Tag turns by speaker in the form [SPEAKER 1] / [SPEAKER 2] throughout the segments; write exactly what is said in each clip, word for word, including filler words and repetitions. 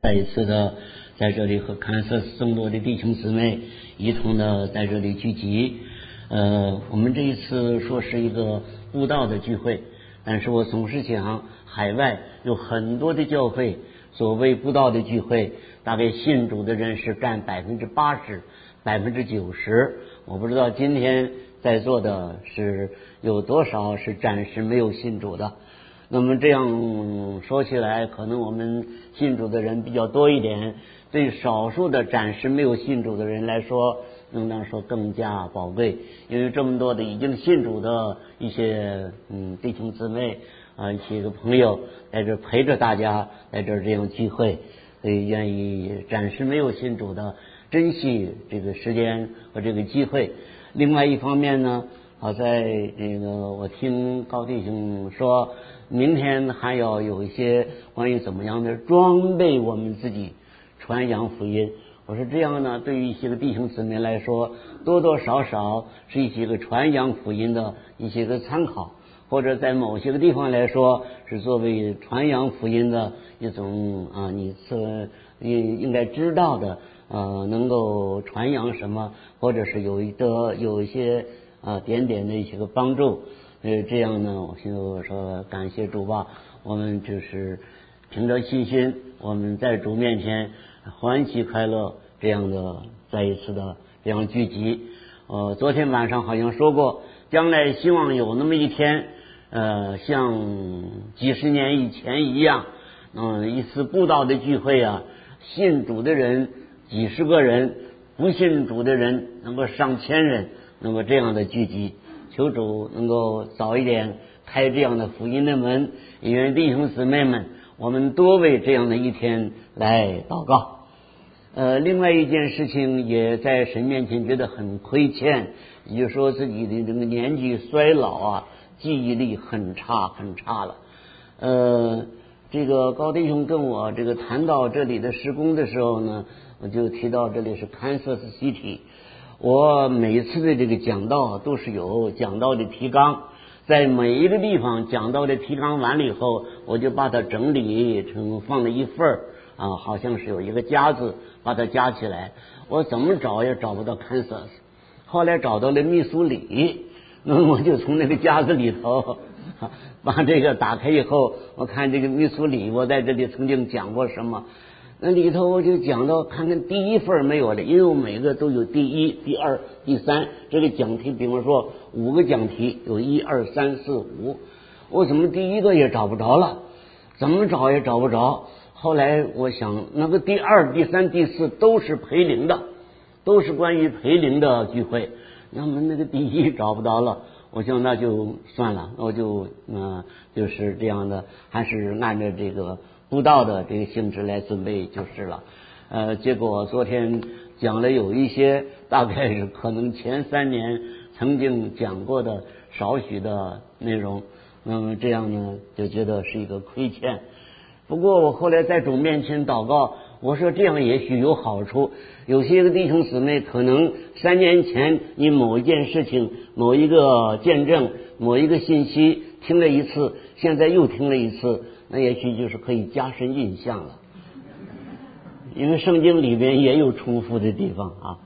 [SPEAKER 1] 再一次的在这里和堪萨斯众多的弟兄姊妹一同的在这里聚集。呃，我们这一次说是一个布道的聚会，但是我总是想海外有很多的教会，所谓布道的聚会，大概信主的人是占百分之八十、百分之九十。我不知道今天在座的是有多少是暂时没有信主的。那么这样说起来，可能我们信主的人比较多一点，对少数的暂时没有信主的人来说，应当说更加宝贵，因为这么多的已经信主的一些嗯弟兄姊妹啊，一些个朋友在这陪着大家在这这样聚会，所以愿意暂时没有信主的珍惜这个时间和这个机会。另外一方面呢，好在这个我听高弟兄说，明天还要有一些关于怎么样的装备我们自己传扬福音。我说这样呢，对于一些个弟兄姊妹来说，多多少少是一些个传扬福音的一些个参考，或者在某些个地方来说是作为传扬福音的一种啊，你是应应该知道的呃，能够传扬什么，或者是有一个有一些啊点点的一些个帮助。呃，这样呢，我现在我说感谢主吧，我们就是凭着信心，我们在主面前欢喜快乐，这样的再一次的这样聚集。呃，昨天晚上好像说过，将来希望有那么一天，呃，像几十年以前一样，嗯、呃，一次布道的聚会啊，信主的人几十个人，不信主的人能够上千人，能够这样的聚集。求主能够早一点开这样的福音的门，也愿弟兄姊妹们，我们多为这样的一天来祷告。呃，另外一件事情也在神面前觉得很亏欠，也就是说自己的这个年纪衰老啊，记忆力很差很差了。呃，这个高弟兄跟我这个谈到这里的施工的时候呢，我就提到这里是 Kansas City。我每次的这个讲道都是有讲道的提纲，在每一个地方讲道的提纲完了以后，我就把它整理成放了一份儿啊，好像是有一个夹子，把它夹起来。我怎么找也找不到 Kansas， 后来找到了密苏里，那么我就从那个夹子里头把这个打开以后，我看这个密苏里，我在这里曾经讲过什么。那里头我就讲到看看第一份没有了，因为我每个都有第一、第二、第三这个讲题，比方说五个讲题有一二三四五，我怎么第一个也找不着了，怎么找也找不着。后来我想那个第二、第三、第四都是培灵的，都是关于培灵的聚会，那么那个第一找不着了，我想那就算了，我就嗯、呃、就是这样的，还是按照这个布道的这个性质来准备就是了。呃，结果昨天讲了有一些大概是可能前三年曾经讲过的少许的内容，那么这样呢就觉得是一个亏欠。不过我后来在主面前祷告，我说这样也许有好处，有些个弟兄姊妹可能三年前你某一件事情、某一个见证、某一个信息听了一次，现在又听了一次，那也许就是可以加深印象了，因为圣经里边也有重复的地方啊。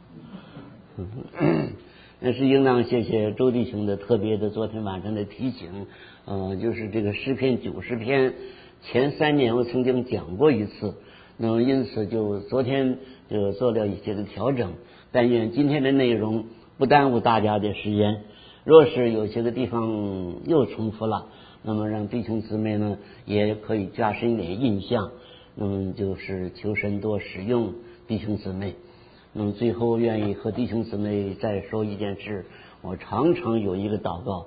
[SPEAKER 1] 那是应当谢谢周弟兄的特别的昨天晚上的提醒，呃，就是这个诗篇九十篇前三年我曾经讲过一次，那么因此就昨天就做了一些的调整，但愿今天的内容不耽误大家的时间。若是有些个地方又重复了，那么让弟兄姊妹呢也可以加深一点印象，那么就是求神多使用弟兄姊妹。那么最后愿意和弟兄姊妹再说一件事，我常常有一个祷告，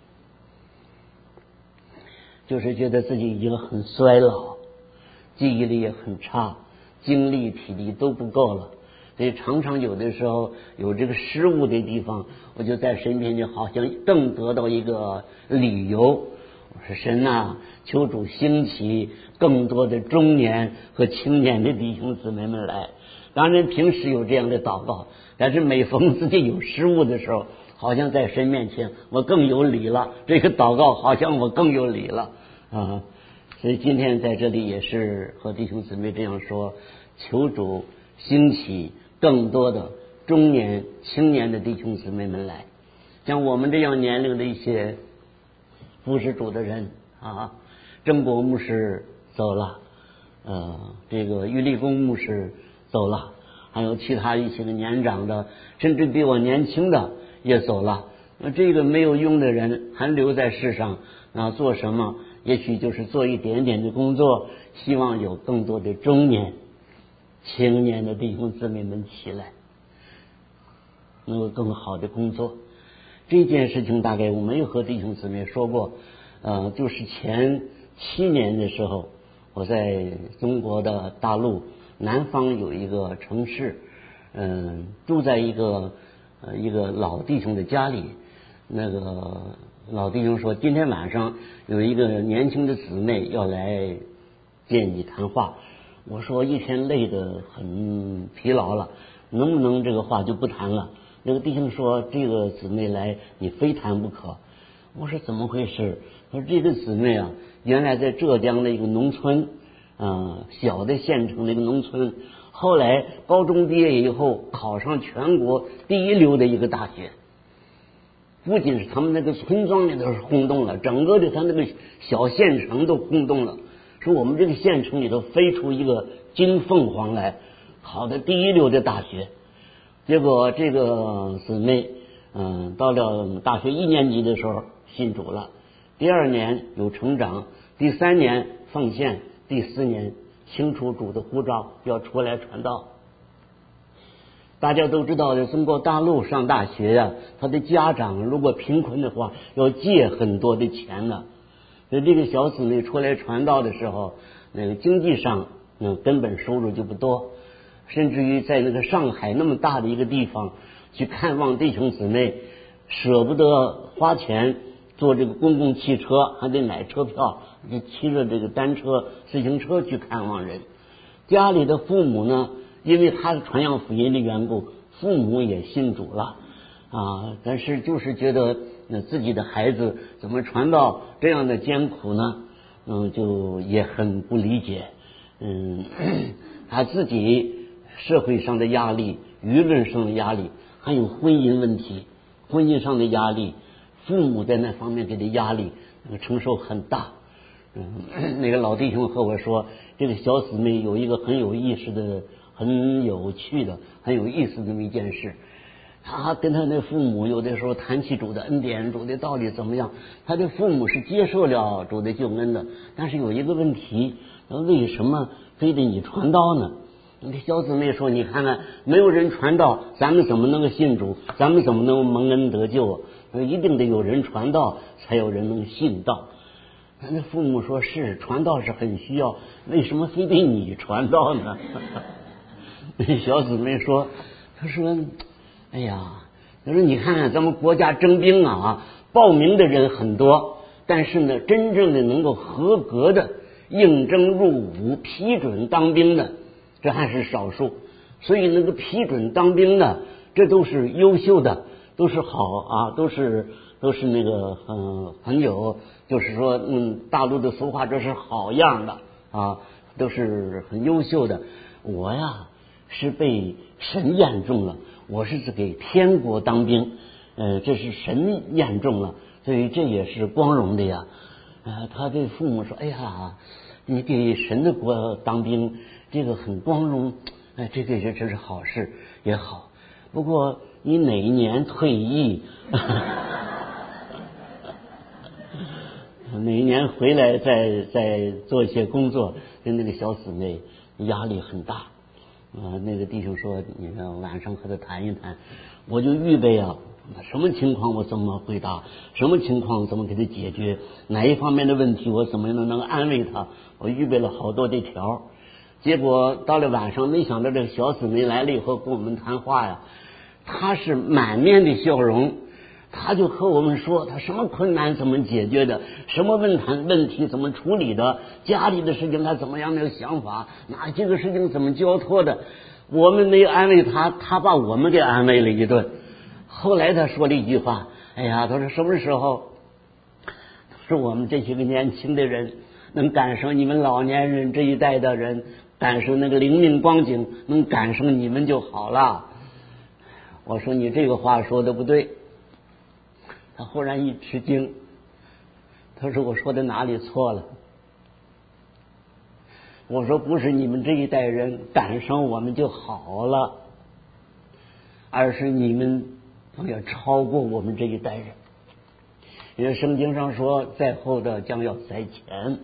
[SPEAKER 1] 就是觉得自己已经很衰老，记忆力也很差，精力体力都不够了，所以常常有的时候有这个失误的地方，我就在神面前好像更得到一个理由，我说神啊，求主兴起更多的中年和青年的弟兄姊妹们来。当然平时有这样的祷告，但是每逢自己有失误的时候，好像在神面前我更有理了，这个祷告好像我更有理了啊。 所以今天在这里也是和弟兄姊妹这样说，求主兴起更多的中年青年的弟兄姊妹们来，像我们这样年龄的一些服侍主的人啊，郑国牧师走了，呃，这个于立功牧师走了，还有其他一些个年长的，甚至比我年轻的也走了。那这个没有用的人还留在世上啊，做什么？也许就是做一点点的工作，希望有更多的中年青年的弟兄姊妹们起来，能够更好的工作。这件事情大概我没有和弟兄姊妹说过，呃，就是前七年的时候，我在中国的大陆南方有一个城市，嗯、呃，住在一个呃一个老弟兄的家里。那个老弟兄说，今天晚上有一个年轻的姊妹要来见你谈话。我说一天累得很疲劳了，能不能这个话就不谈了？那个弟兄说，这个姊妹来你非谈不可。我说怎么回事？他说这个姊妹啊，原来在浙江的一个农村，呃，小的县城的一个农村，后来高中毕业以后考上全国第一流的一个大学。不仅是他们那个村庄里头是轰动了，整个的他那个小县城都轰动了，说我们这个县城里头飞出一个金凤凰来，考的第一流的大学。结果这个姊妹嗯，到了大学一年级的时候信主了，第二年有成长，第三年奉献，第四年清楚主的呼召要出来传道。大家都知道，在中国大陆上大学呀、啊，他的家长如果贫困的话，要借很多的钱呢。所以这个小姊妹出来传道的时候，那个经济上嗯根本收入就不多，甚至于在那个上海那么大的一个地方去看望弟兄姊妹，舍不得花钱坐这个公共汽车，还得买车票，就骑着这个单车、自行车去看望人。家里的父母呢，因为他是传扬福音的缘故，父母也信主了啊，但是就是觉得那自己的孩子怎么传到这样的艰苦呢？嗯，就也很不理解。嗯，他自己社会上的压力、舆论上的压力，还有婚姻问题、婚姻上的压力，父母在那方面给的压力，那个承受很大。嗯，那个老弟兄和我说，这个小姊妹有一个很有意思的、很有趣的、很有意思的那么一件事。他跟他的父母有的时候谈起主的恩典、主的道理怎么样，他的父母是接受了主的救恩的，但是有一个问题，为什么非得你传道呢？那个小姊妹说，你看看没有人传道，咱们怎么能够信主？咱们怎么能够蒙恩得救？一定得有人传道，才有人能信道。他的父母说，是传道是很需要，为什么非得你传道呢？那小姊妹说，他说哎呀，他说你看看咱们国家征兵啊，报名的人很多，但是呢，真正的能够合格的应征入伍、批准当兵的，这还是少数。所以那个批准当兵的，这都是优秀的，都是好啊，都是都是那个嗯很有，就是说嗯大陆的俗话，这是好样的啊，都是很优秀的。我呀是被神验中了，我是给天国当兵，呃，这是神验中了，所以这也是光荣的呀。呃，他对父母说：“哎呀，你给神的国当兵，这个很光荣，哎，这个也这是好事也好。不过你哪一年退役？哪一年回来再再做一些工作？”跟那个小姊妹压力很大。呃，那个弟兄说，你看晚上和他谈一谈，我就预备啊，什么情况我怎么回答，什么情况怎么给他解决，哪一方面的问题我怎么能能安慰他，我预备了好多的条。结果到了晚上，没想到这个小姊妹来了以后跟我们谈话呀，她是满面的笑容。他就和我们说他什么困难怎么解决的，什么问题问题怎么处理的，家里的事情他怎么样的想法，哪些个事情怎么交托的。我们没安慰他，他把我们给安慰了一顿。后来他说了一句话，哎呀，他说什么时候说我们这些个年轻的人能感受你们老年人这一代的人感受那个灵命光景，能感受你们就好了。我说你这个话说的不对。他忽然一吃惊，他说我说的哪里错了？我说不是你们这一代人感受我们就好了，而是你们要超过我们这一代人。因为圣经上说在后的将要在前，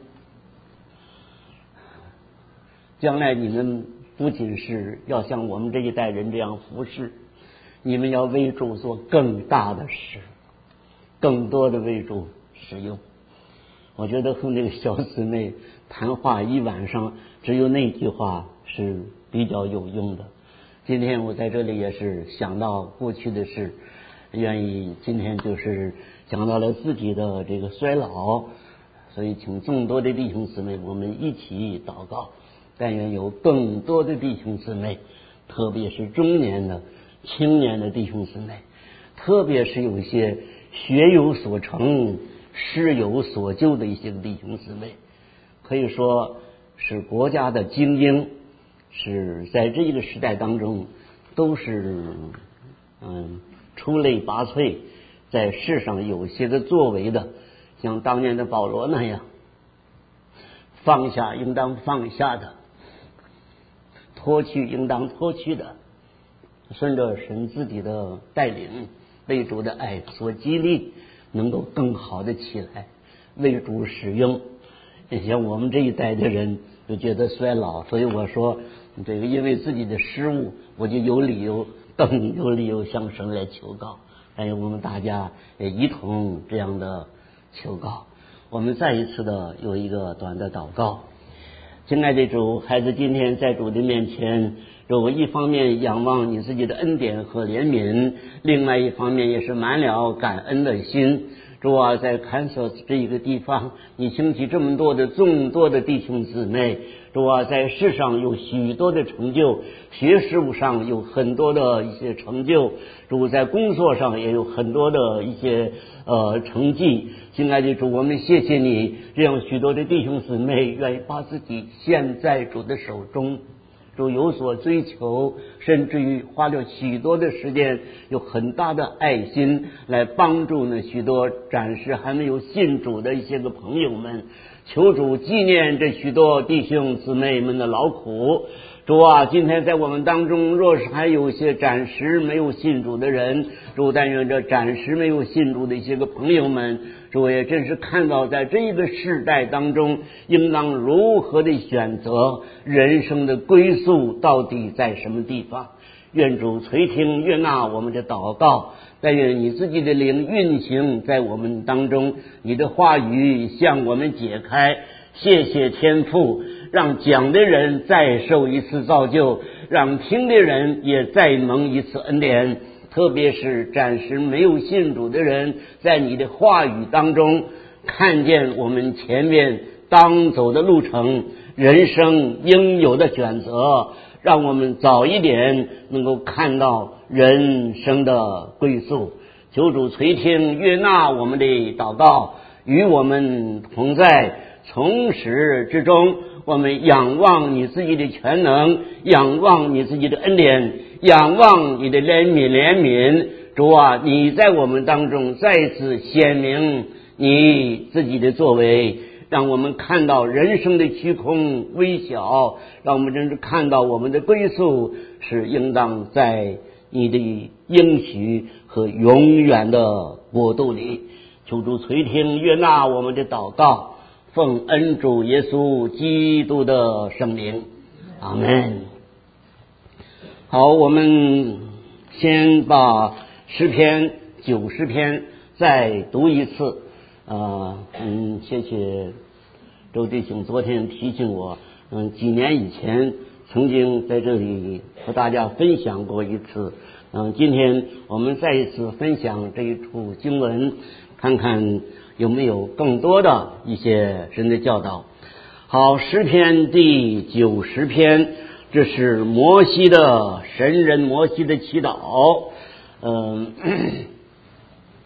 [SPEAKER 1] 将来你们不仅是要像我们这一代人这样服侍，你们要为主做更大的事，更多的为主使用。我觉得和那个小姊妹谈话一晚上，只有那句话是比较有用的。今天我在这里也是想到过去的事，愿意今天就是讲到了自己的这个衰老，所以请众多的弟兄姊妹我们一起祷告，但愿有更多的弟兄姊妹，特别是中年的青年的弟兄姊妹，特别是有一些学有所成事有所就的一些弟兄姊妹，可以说是国家的精英，是在这一个时代当中都是嗯出类拔萃，在世上有些个作为的，像当年的保罗那样，放下应当放下的，脱去应当脱去的，顺着神自己的带领，为主的爱所激励，能够更好的起来为主使用。像我们这一代的人就觉得衰老，所以我说这个因为自己的失误，我就有理由更有理由向神来求告。还有我们大家也一同这样的求告。我们再一次的有一个短的祷告。亲爱的主，孩子今天在主的面前，主一方面仰望你自己的恩典和怜悯，另外一方面也是满了感恩的心。主啊，在堪萨斯这一个地方，你兴起这么多的众多的弟兄姊妹，主啊，在世上有许多的成就，学事务上有很多的一些成就，主在工作上也有很多的一些呃成绩。亲爱的主，我们谢谢你，这样许多的弟兄姊妹愿意把自己献在主的手中，主有所追求，甚至于花了许多的时间，有很大的爱心来帮助呢许多暂时还没有信主的一些个朋友们。求主纪念这许多弟兄姊妹们的劳苦。主啊，今天在我们当中，若是还有一些暂时没有信主的人，主但愿这暂时没有信主的一些个朋友们，主也真是看到在这一个世代当中，应当如何的选择人生的归宿到底在什么地方。愿主垂听悦纳我们的祷告，但愿你自己的灵运行在我们当中，你的话语向我们解开。谢谢天父，让讲的人再受一次造就，让听的人也再蒙一次恩典。特别是暂时没有信主的人，在你的话语当中看见我们前面当走的路程，人生应有的选择，让我们早一点能够看到人生的归宿。求主垂听悦纳我们的祷告，与我们同在。从始至终，我们仰望你自己的全能，仰望你自己的恩典，仰望你的怜悯怜悯。主啊，你在我们当中再次显明你自己的作为，让我们看到人生的虚空微小，让我们真是看到我们的归宿是应当在你的应许和永远的国度里。求主垂听悦纳我们的祷告，奉恩主耶稣基督的圣名，阿们。好，我们先把诗篇九十篇再读一次。呃，嗯，谢谢周弟兄昨天提醒我，嗯，几年以前曾经在这里和大家分享过一次。嗯，今天我们再一次分享这一处经文，看看有没有更多的一些神的教导。好，诗篇第九十篇，这是摩西的神人摩西的祈祷。嗯，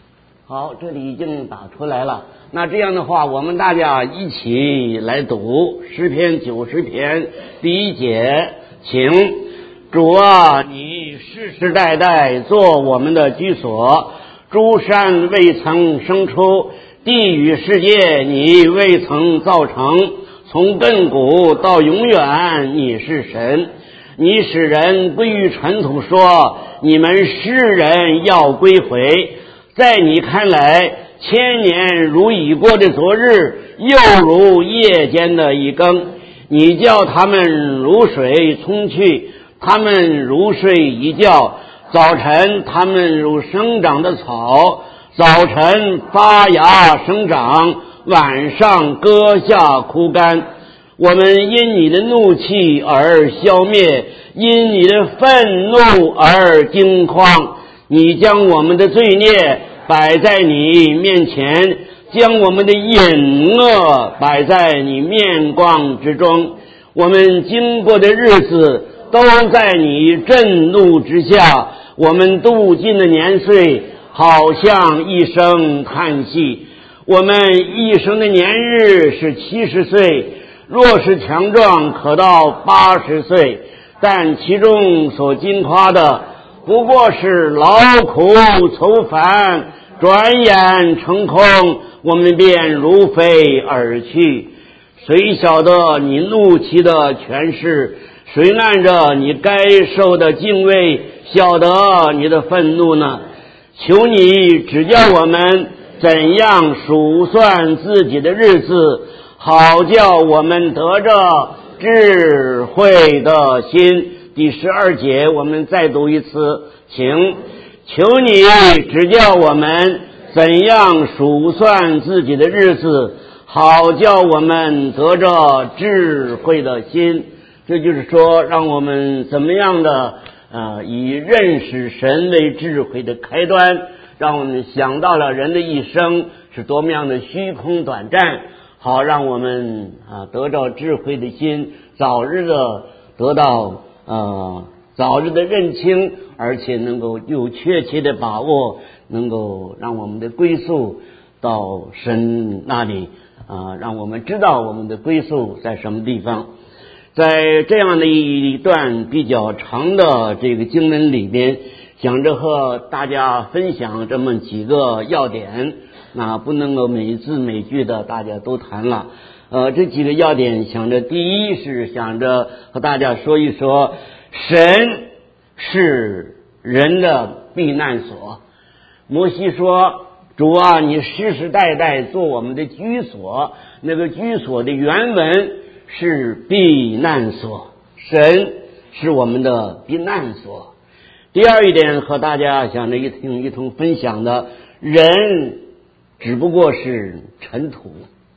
[SPEAKER 1] 好，这里已经打出来了。那这样的话，我们大家一起来读诗篇九十篇第一节，请主啊，你世世代代做我们的居所，诸山未曾生出，地与世界你未曾造成，从亘古到永远你是神。你使人归于尘土，说你们世人要归回。在你看来，千年如已过的昨日，又如夜间的一更。你叫他们如水冲去，他们如睡一觉。早晨他们如生长的草，早晨发芽生长，晚上割下枯干。我们因你的怒气而消灭，因你的愤怒而惊慌。你将我们的罪孽摆在你面前，将我们的隐恶摆在你面光之中。我们经过的日子都在你震怒之下，我们度尽的年岁好像一声叹息。我们一生的年日是七十岁，若是强壮可到八十岁，但其中所经夸的不过是劳苦愁烦，转眼成空，我们便如飞而去。谁晓得你怒气的权势？谁按着你该受的敬畏晓得你的愤怒呢？求你指教我们怎样数算自己的日子，好叫我们得着智慧的心。第十二节我们再读一次，请求你指教我们怎样数算自己的日子，好叫我们得着智慧的心。这就是说，让我们怎么样的呃，以认识神为智慧的开端，让我们想到了人的一生是多么样的虚空短暂，好让我们啊得着智慧的心，早日的得到呃早日的认清，而且能够有确切的把握，能够让我们的归宿到神那里啊、呃，让我们知道我们的归宿在什么地方。在这样的一段比较长的这个经文里边，想着和大家分享这么几个要点，那不能够每字每句的大家都谈了。呃，这几个要点，想着第一是想着和大家说一说，神是人的避难所。摩西说，主啊，你世世代代做我们的居所。那个居所的原文是避难所，神是我们的避难所。第二一点和大家想着一同一同分享的，人只不过是尘土，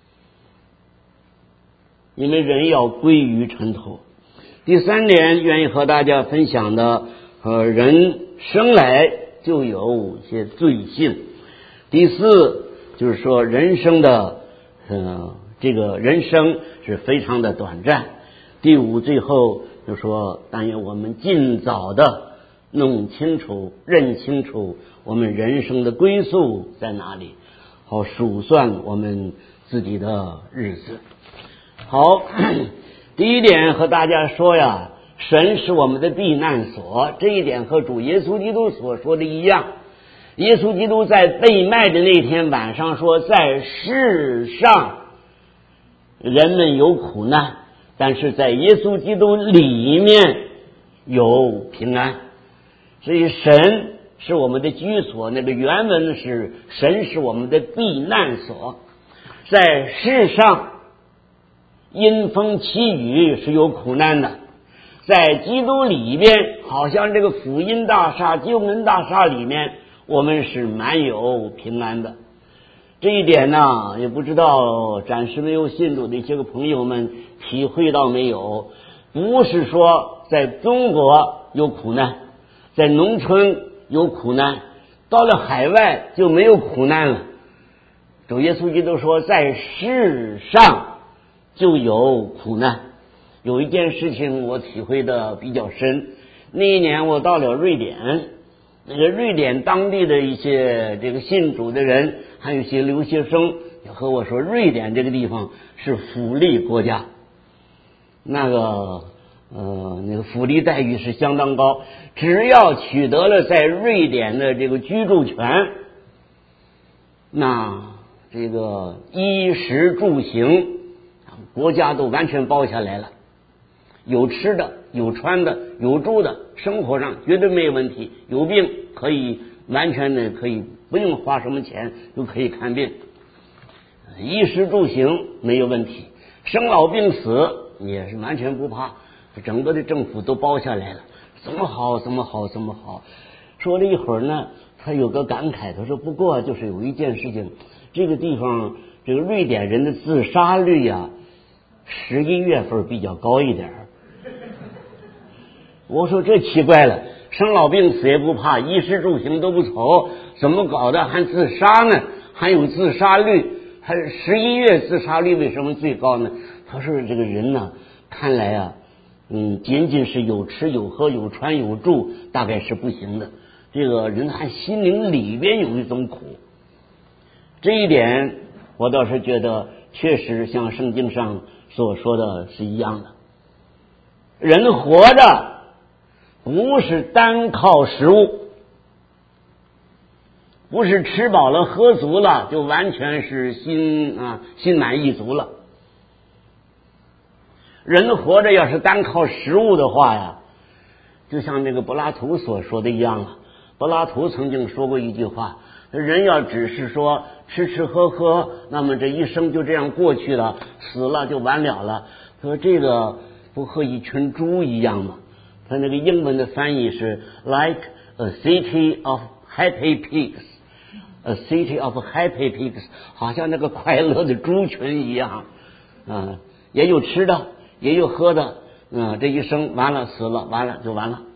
[SPEAKER 1] 因为人要归于尘土。第三点愿意和大家分享的，呃，人生来就有些罪性。第四就是说，人生的呃这个人生是非常的短暂。第五，最后就说，但愿我们尽早的弄清楚、认清楚我们人生的归宿在哪里，好数算我们自己的日子。好，第一点和大家说呀，神是我们的避难所，这一点和主耶稣基督所说的一样。耶稣基督在被卖的那天晚上说，在世上人们有苦难，但是在耶稣基督里面有平安。所以神是我们的居所，那个原文是神是我们的避难所。在世上阴风凄雨是有苦难的，在基督里边，好像这个福音大厦、救恩大厦里面，我们是满有平安的。这一点呢，也不知道暂时没有信主的一些个朋友们体会到没有。不是说在中国有苦难，在农村有苦难，到了海外就没有苦难了。主耶稣基督说，在世上就有苦难。有一件事情我体会的比较深，那一年我到了瑞典， 那个瑞典当地的一些这个信主的人，还有一些留学生就和我说，瑞典这个地方是福利国家，那个呃那个福利待遇是相当高，只要取得了在瑞典的这个居住权，那这个衣食住行国家都完全包下来了，有吃的有穿的有住的，生活上绝对没有问题，有病可以完全的可以不用花什么钱就可以看病，衣食住行没有问题，生老病死也是完全不怕，整个的政府都包下来了，怎么好怎么好怎么好。说了一会儿呢，他有个感慨，他说不过就是有一件事情，这个地方这个瑞典人的自杀率呀、啊，十一月份比较高一点。我说这奇怪了，生老病死也不怕，衣食住行都不愁，怎么搞的还自杀呢？还有自杀率，还十一月自杀率为什么最高呢？他说这个人呢，看来啊，嗯，仅仅是有吃有喝有穿有住，大概是不行的。这个人还心灵里边有一种苦，这一点我倒是觉得确实像圣经上所说的是一样的。人活着不是单靠食物，不是吃饱了喝足了就完全是心啊心满意足了。人活着要是单靠食物的话呀，就像那个柏拉图所说的一样啊。柏拉图曾经说过一句话，人要只是说吃吃喝喝，那么这一生就这样过去了，死了就完了了。说这个不和一群猪一样吗？他那个英文的翻译是 like a city of happy pigs， a city of happy pigs， 好像那个快乐的猪群一样啊，也有吃的也有喝的，嗯，这一生完了死了完了就完了。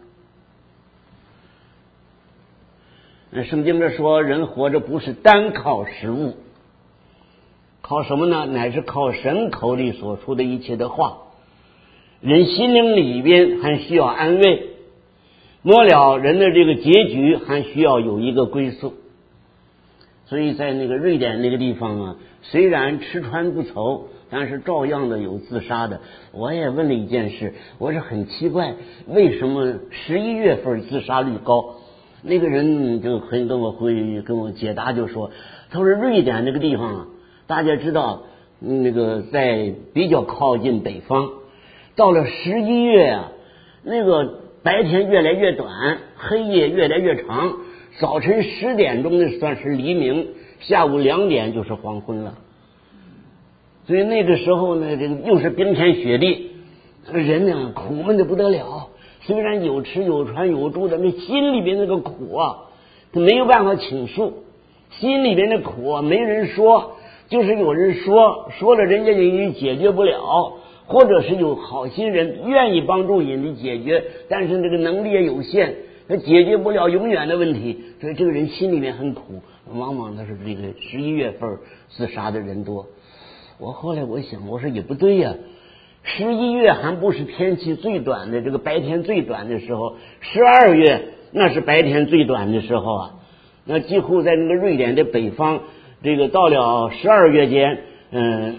[SPEAKER 1] 圣经这说人活着不是单靠食物，靠什么呢？乃是靠神口里所出的一切的话。人心灵里边还需要安慰，末了人的这个结局还需要有一个归宿。所以在那个瑞典那个地方啊，虽然吃穿不愁，但是照样的有自杀的。我也问了一件事，我是很奇怪，为什么十一月份自杀率高？那个人就很跟我会跟我解答，就说他说瑞典那个地方啊，大家知道那个在比较靠近北方，到了十一月啊，那个白天越来越短，黑夜越来越长，早晨十点钟的算是黎明，下午两点就是黄昏了。所以那个时候呢，这个又是冰天雪地，人呢苦闷的不得了。虽然有吃有穿有住的，那心里边那个苦啊，他没有办法倾诉，心里边的苦啊没人说，就是有人说，说了人家也解决不了，或者是有好心人愿意帮助人的解决，但是这个能力也有限，他解决不了永远的问题，所以这个人心里面很苦，往往他是这个十一月份自杀的人多。我后来我想，我说也不对呀、啊。十一月还不是天气最短的，这个白天最短的时候，十二月那是白天最短的时候啊。那几乎在那个瑞典的北方，这个到了十二月间，嗯，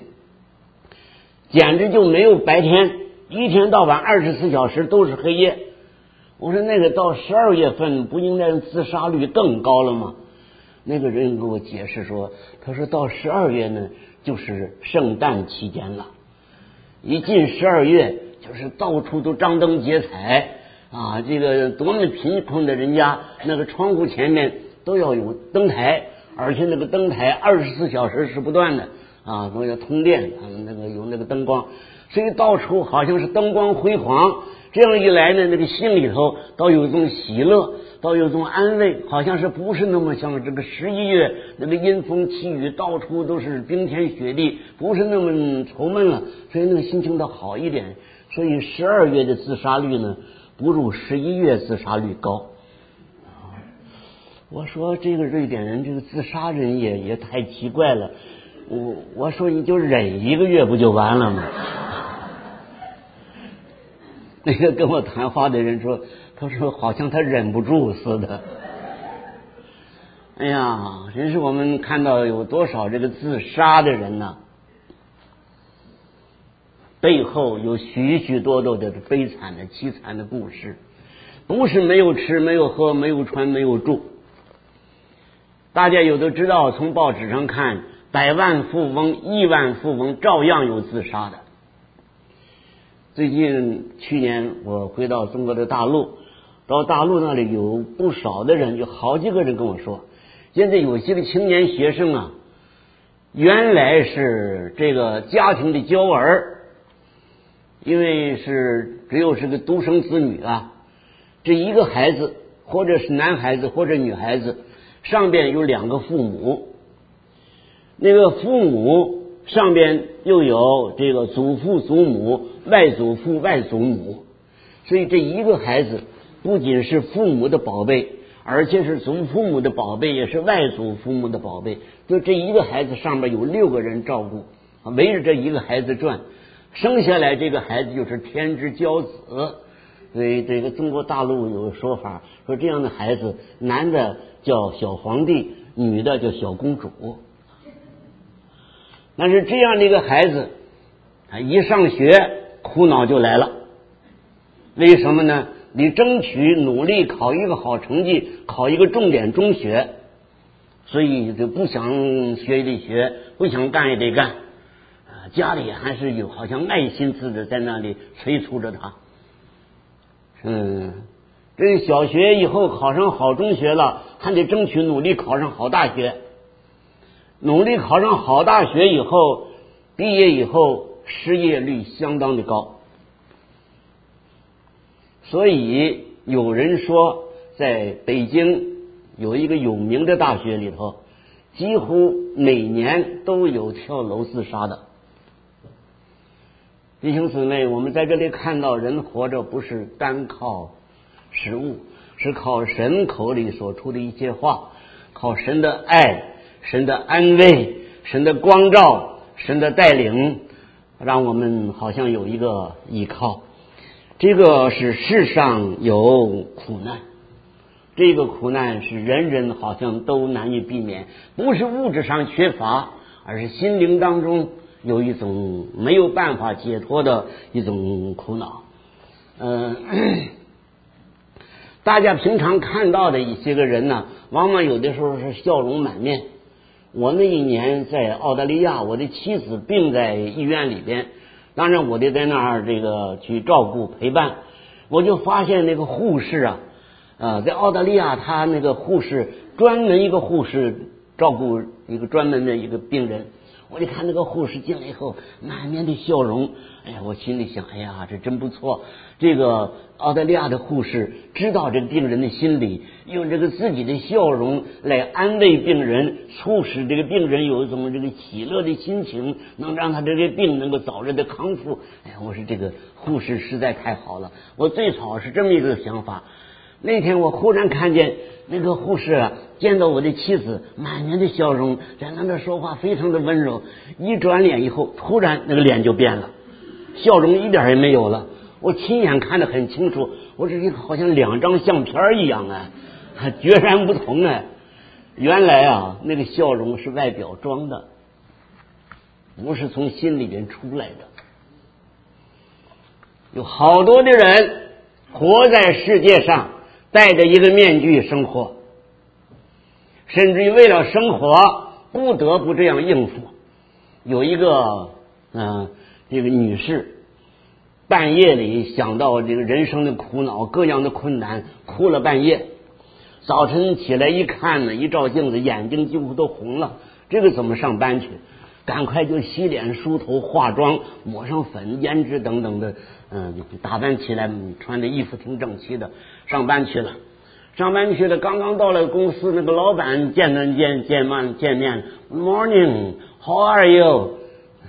[SPEAKER 1] 简直就没有白天，一天到晚二十四小时都是黑夜。我说那个到十二月份不应该自杀率更高了吗？那个人给我解释说，他说到十二月呢，就是圣诞期间了。一进十二月，就是到处都张灯结彩啊！这个多么贫困的人家，那个窗户前面都要有灯台，而且那个灯台二十四小时是不断的啊，都要通电啊，那个有那个灯光，所以到处好像是灯光辉煌。这样一来呢，那个心里头倒有一种喜乐，倒有一种安慰，好像是不是那么像这个十一月那个阴风凄雨，到处都是冰天雪地，不是那么愁闷了，所以那个心情倒好一点。所以十二月的自杀率呢，不如十一月自杀率高。我说这个瑞典人这个自杀人也也太奇怪了，我我说你就忍一个月不就完了吗？ 那个跟我谈话的人说，他说好像他忍不住似的。哎呀，真是我们看到有多少这个自杀的人呢？背后有许许多多的悲惨的凄惨的故事，不是没有吃没有喝没有穿没有住。大家有的知道，从报纸上看，百万富翁亿万富翁照样有自杀的。最近去年我回到中国的大陆，到大陆那里有不少的人，有好几个人跟我说，现在有些个青年学生啊，原来是这个家庭的娇儿，因为是只有是个独生子女啊，这一个孩子或者是男孩子或者女孩子，上边有两个父母，那个父母上边又有这个祖父祖母外祖父外祖母，所以这一个孩子不仅是父母的宝贝，而且是祖父母的宝贝，也是外祖父母的宝贝。就这一个孩子上边有六个人照顾，围着这一个孩子转，生下来这个孩子就是天之骄子。所以这个中国大陆有说法，说这样的孩子，男的叫小皇帝，女的叫小公主。但是这样的一个孩子，他一上学苦恼就来了。为什么呢？你争取努力考一个好成绩，考一个重点中学，所以就不想学也得学，不想干也得干。家里还是有好像爱心似的在那里催促着他。嗯，这小学以后考上好中学了，还得争取努力考上好大学。努力考上好大学以后，毕业以后失业率相当的高。所以有人说，在北京有一个有名的大学里头，几乎每年都有跳楼自杀的。弟兄姊妹，我们在这里看到人活着不是单靠食物，是靠神口里所出的一些话，靠神的爱，神的安慰，神的光照，神的带领，让我们好像有一个依靠。这个是世上有苦难，这个苦难是人人好像都难以避免，不是物质上缺乏，而是心灵当中有一种没有办法解脱的一种苦恼。嗯、呃，大家平常看到的一些个人呢，往往有的时候是笑容满面。我那一年在澳大利亚，我的妻子病在医院里边，当然我得在那儿这个去照顾陪伴。我就发现那个护士啊，呃，在澳大利亚他那个护士专门一个护士照顾一个专门的一个病人。我就看那个护士进来以后满面的笑容，哎呀，我心里想，哎呀，这真不错。这个澳大利亚的护士知道这个病人的心理，用这个自己的笑容来安慰病人，促使这个病人有一种这个喜乐的心情，能让他这个病能够早日的康复。哎呀，我说这个护士实在太好了，我最早是这么一个想法。那天我忽然看见那个护士啊，见到我的妻子满面的笑容，在那那说话非常的温柔，一转脸以后突然那个脸就变了，笑容一点也没有了。我亲眼看得很清楚，我这好像两张相片一样啊，决然不同啊。原来啊，那个笑容是外表装的，不是从心里边出来的。有好多的人活在世界上戴着一个面具生活，甚至于为了生活不得不这样应付。有一个嗯、呃，这个女士半夜里想到这个人生的苦恼，各样的困难，哭了半夜。早晨起来一看呢，一照镜子眼睛几乎都红了，这个怎么上班去？赶快就洗脸梳头化妆，抹上粉胭脂等等的，嗯，打扮起来，穿的衣服挺整齐的，上班去了。上班去了，刚刚到了公司，那个老板见面见见面见面 ，Morning, how are you？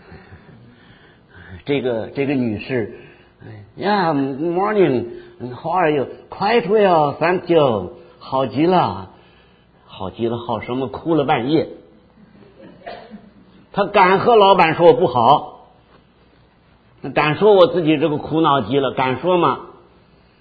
[SPEAKER 1] 这个这个女士 ，Yeah, morning, how are you? Quite well, thank you。好极了，好极了，好什么？哭了半夜。他敢和老板说不好，敢说我自己这个苦恼极了，敢说吗？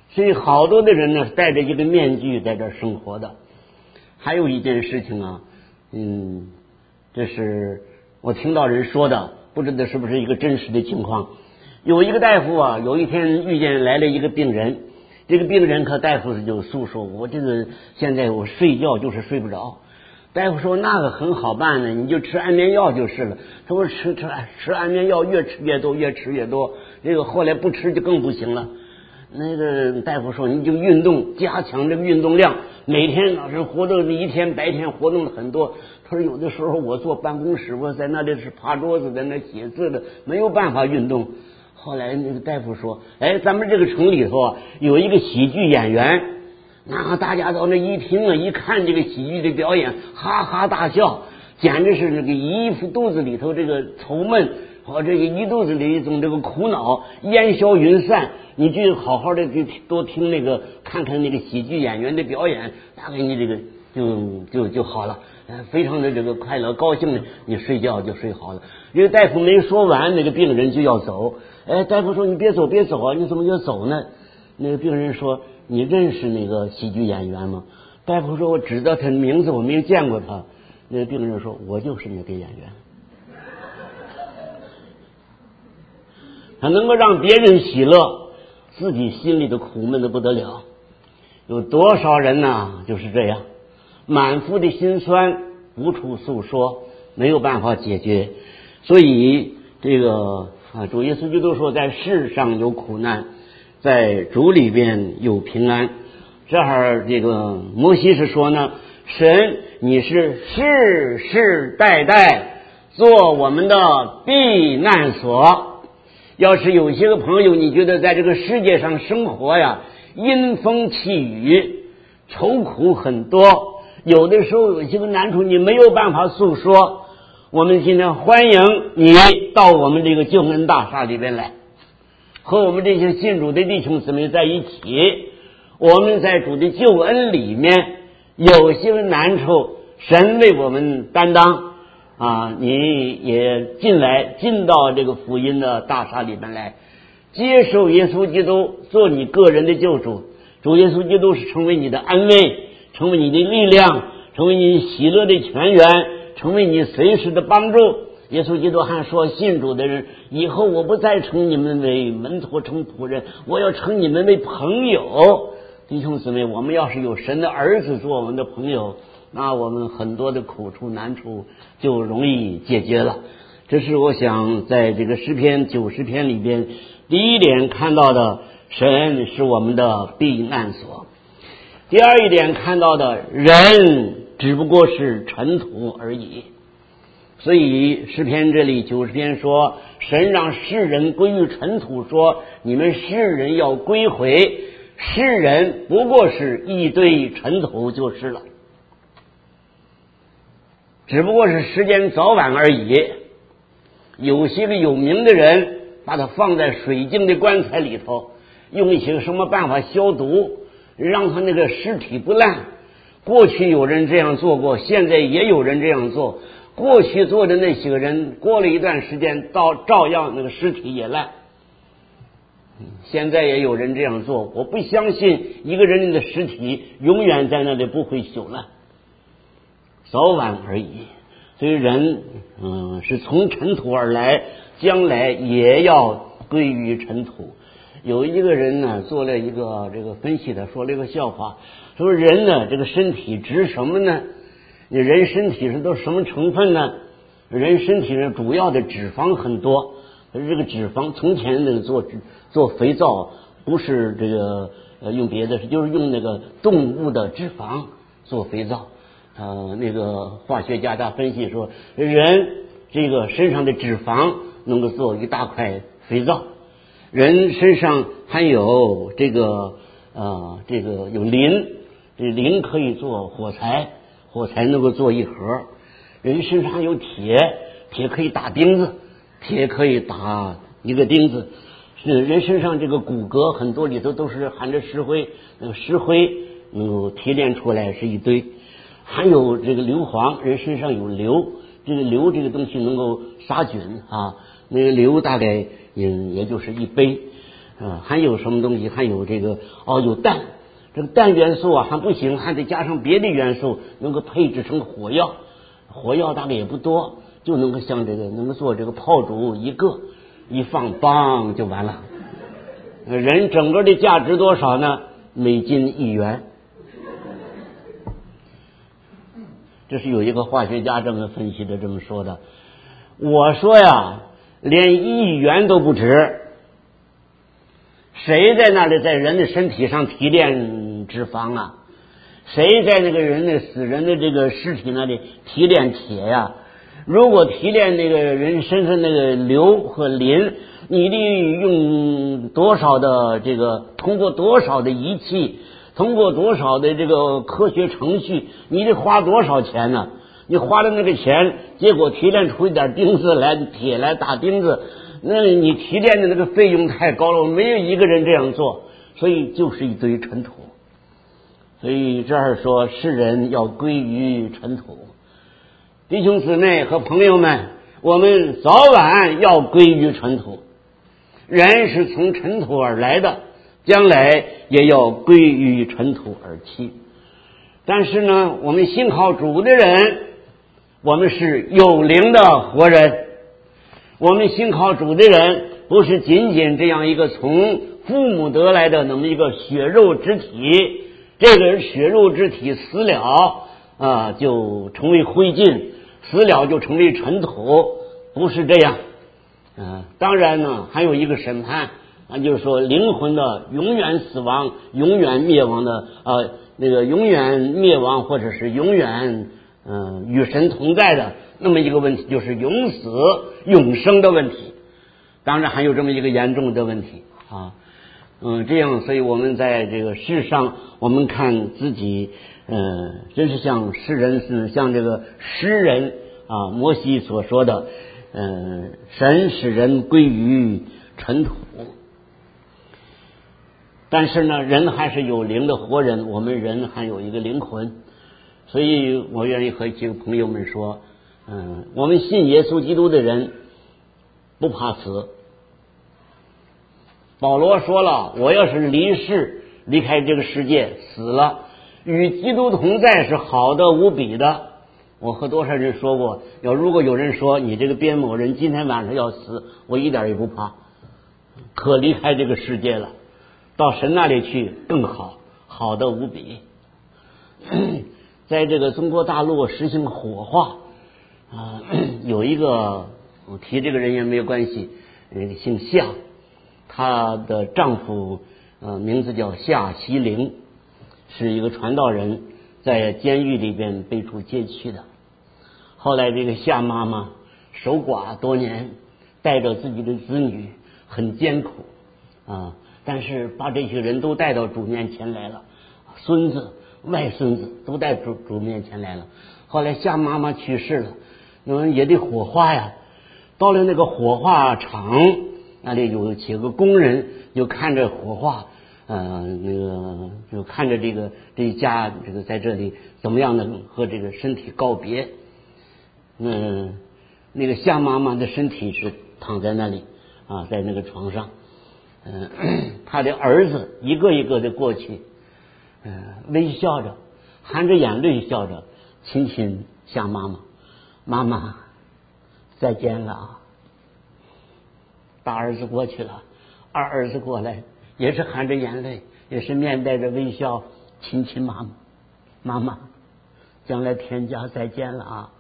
[SPEAKER 1] 所以好多的人呢戴着一个面具在这生活的。还有一件事情啊，嗯，这是我听到人说的，不知道是不是一个真实的情况。有一个大夫啊，有一天遇见来了一个病人，这个病人和大夫就诉说，我这个现在我睡觉就是睡不着。大夫说那个很好办呢，你就吃安眠药就是了。他说吃吃吃安眠药越吃越多，越吃越多，这个后来不吃就更不行了。那个大夫说你就运动，加强这个运动量，每天老是活动，一天白天活动的很多。他说有的时候我坐办公室，我在那里是爬桌子，在那写字的，没有办法运动。后来那个大夫说，哎，咱们这个城里头啊有一个喜剧演员，那大家到那一听啊，一看这个喜剧的表演，哈哈大笑，简直是那个一肚子里头这个愁闷和这个一肚子里一种这个苦恼烟消云散。你就好好的就多听那个，看看那个喜剧演员的表演，大概你这个就就就好了，非常的这个快乐高兴的，你睡觉就睡好了。因为大夫没说完，那个病人就要走。哎，大夫说你别走别走啊，你怎么要走呢？那个病人说你认识那个喜剧演员吗？大夫说我知道他的名字，我没有见过他。那个病人说我就是那个演员。他能够让别人喜乐，自己心里的苦闷的不得了。有多少人呢就是这样，满腹的心酸无处诉说，没有办法解决。所以这个啊，主耶稣基督说在世上有苦难，在主里边有平安。这儿这个摩西是说呢，神你是世世代代做我们的避难所。要是有些个朋友你觉得在这个世界上生活呀，阴风气雨，愁苦很多，有的时候有些个难处你没有办法诉说，我们今天欢迎你到我们这个救恩大厦里边来，和我们这些信主的弟兄姊妹在一起。我们在主的救恩里面有些个难处，神为我们担当啊，你也进来进到这个福音的大厦里面来，接受耶稣基督做你个人的救主。主耶稣基督是成为你的安慰，成为你的力量，成为你喜乐的泉源，成为你随时的帮助。耶稣基督还说，信主的人以后我不再称你们为门徒称仆人，我要称你们为朋友。弟兄姊妹，我们要是有神的儿子做我们的朋友，那我们很多的苦处难处就容易解决了。这是我想在这个诗篇九十篇里边第一点看到的，神是我们的避难所。第二一点看到的，人只不过是尘土而已。所以诗篇这里九十篇说，神让世人归于尘土，说你们世人要归回，世人不过是一堆尘土就是了，只不过是时间早晚而已。有些个有名的人把它放在水晶的棺材里头，用一些什么办法消毒，让他那个尸体不烂。过去有人这样做过，现在也有人这样做。过去做的那些个人，过了一段时间到照样那个尸体也烂。现在也有人这样做，我不相信一个人的尸体永远在那里不会朽烂，早晚而已。所以人嗯是从尘土而来，将来也要归于尘土。有一个人呢做了一个这个分析的，说了一个笑话，说人呢这个身体值什么呢？人身体是都什么成分呢？人身体上主要的脂肪很多，这个脂肪从前那个做做肥皂不是这个呃用别的，就是用那个动物的脂肪做肥皂。呃，那个化学家他分析说，人这个身上的脂肪能够做一大块肥皂，人身上还有这个呃这个有磷，这磷可以做火柴，火柴能够做一盒。人身上有铁，铁可以打钉子，铁可以打一个钉子。是人身上这个骨骼很多里头都是含着石灰，那个石灰能够提炼出来是一堆。还有这个硫磺，人身上有硫，这个硫这个东西能够杀菌啊，那个硫大概也也就是一杯。 啊，还有什么东西？还有这个哦，有氮。这个氮元素啊还不行，还得加上别的元素，能够配置成火药。火药大概也不多，就能够像这个能够做这个炮竹一个，一放梆就完了。人整个的价值多少呢？美金一元。这是有一个化学家这么分析的，这么说的。我说呀，连一元都不值。谁在那里在人的身体上提炼脂肪啊？谁在那个人的死人的这个尸体那里提炼铁呀？如果提炼那个人身上那个硫和磷，你得用多少的这个，通过多少的仪器，通过多少的这个科学程序，你得花多少钱呢？你花了那个钱，结果提炼出一点钉子来，铁来打钉子，那你提炼的那个费用太高了，没有一个人这样做，所以就是一堆尘土。所以这儿说世人要归于尘土，弟兄姊妹和朋友们，我们早晚要归于尘土。人是从尘土而来的，将来也要归于尘土而去。但是呢，我们信靠主的人，我们是有灵的活人。我们信靠主的人，不是仅仅这样一个从父母得来的那么一个血肉之体，这个血肉之体死了啊，就成为灰烬，死了就成为尘土，不是这样。啊，当然呢，还有一个审判啊，就是说灵魂的永远死亡、永远灭亡的啊，那个永远灭亡或者是永远嗯、呃、与神同在的那么一个问题，就是永死永生的问题。当然还有这么一个严重的问题啊，嗯，这样，所以我们在这个世上，我们看自己，呃，真是像诗人是像这个诗人啊，摩西所说的。嗯，神使人归于尘土，但是呢，人还是有灵的活人，我们人还有一个灵魂，所以我愿意和几个朋友们说，嗯，我们信耶稣基督的人不怕死。保罗说了，我要是离世，离开这个世界，死了，与基督同在是好的无比的。我和多少人说过，要如果有人说你这个边某人今天晚上要死，我一点也不怕，可离开这个世界了，到神那里去更好，好的无比。在这个中国大陆实行火化啊、呃，有一个我提这个人也没有关系，那个姓夏，她的丈夫呃名字叫夏锡龄，是一个传道人，在监狱里边被处戒去的。后来这个夏妈妈守寡多年，带着自己的子女很艰苦啊，但是把这些人都带到主面前来了，孙子外孙子都带主主面前来了。后来夏妈妈去世了，那么也得火化呀。到了那个火化场，那里有几个工人就看着火化，呃，那个就看着这个这一家这个在这里怎么样的和这个身体告别。嗯，那个夏妈妈的身体是躺在那里啊，在那个床上，嗯，他的儿子一个一个的过去，嗯，微笑着，含着眼泪笑着亲亲夏妈妈，妈妈再见了。大儿子过去了，二儿子过来也是含着眼泪，也是面带着微笑亲亲妈妈，妈妈将来天家再见了啊。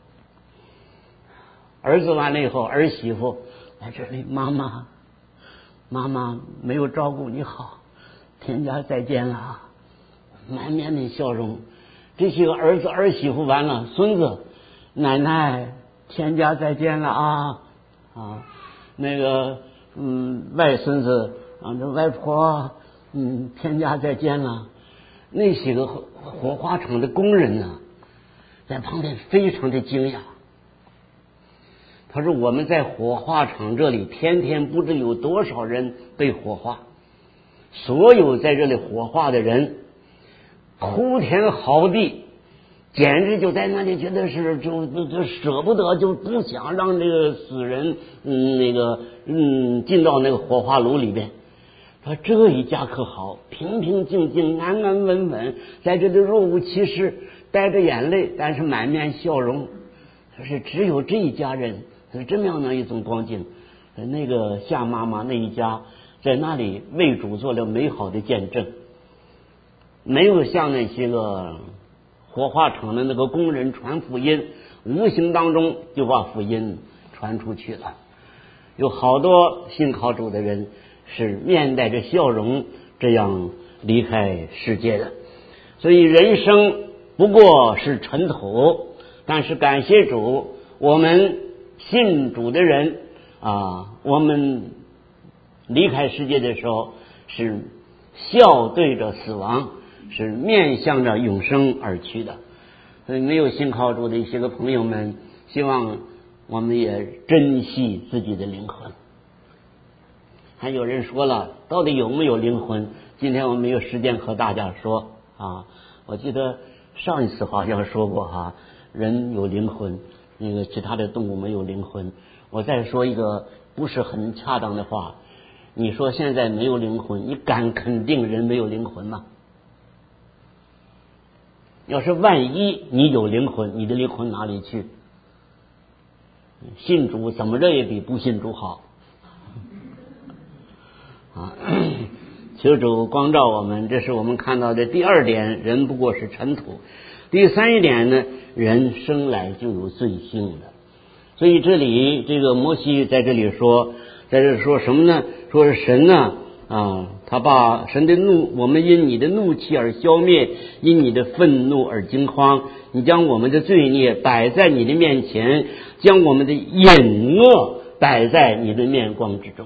[SPEAKER 1] 儿子完了以后，儿媳妇在这里，妈妈妈妈没有照顾你好，天家再见了啊，满面的笑容。这些个儿子儿媳妇完了，孙子奶奶天家再见了啊啊，那个嗯外孙子啊，这外婆嗯天家再见了。那些个火化场的工人呢，在旁边非常的惊讶。他说我们在火化场这里天天不知有多少人被火化，所有在这里火化的人哭天嚎地，简直就在那里觉得是就就舍不得，就不想让这个死人嗯那个嗯进到那个火化炉里边。 说这一家可好，平平静静，安安稳稳，在这里若无其事，带着眼泪，但是满面笑容。可是只有这一家人是这么样的一种光景。那个夏妈妈那一家在那里为主做了美好的见证，没有像那些个火化厂的那个工人传福音，无形当中就把福音传出去了。有好多信靠主的人是面带着笑容这样离开世界的。所以人生不过是尘土，但是感谢主，我们信主的人啊，我们离开世界的时候是笑对着死亡，是面向着永生而去的。所以没有信靠主的一些个朋友们，希望我们也珍惜自己的灵魂。还有人说了，到底有没有灵魂？今天我没有时间和大家说啊。我记得上一次好像说过哈、啊，人有灵魂，那个其他的动物没有灵魂。我再说一个不是很恰当的话，你说现在没有灵魂，你敢肯定人没有灵魂吗？要是万一你有灵魂，你的灵魂哪里去？信主怎么着也比不信主好啊！求主光照我们，这是我们看到的第二点，人不过是尘土。第三一点呢，人生来就有罪性的。所以这里这个摩西在这里说，在这里说什么呢？说是神呢啊，他把神的怒，我们因你的怒气而消灭，因你的愤怒而惊慌。你将我们的罪孽摆在你的面前，将我们的隐恶摆在你的面光之中。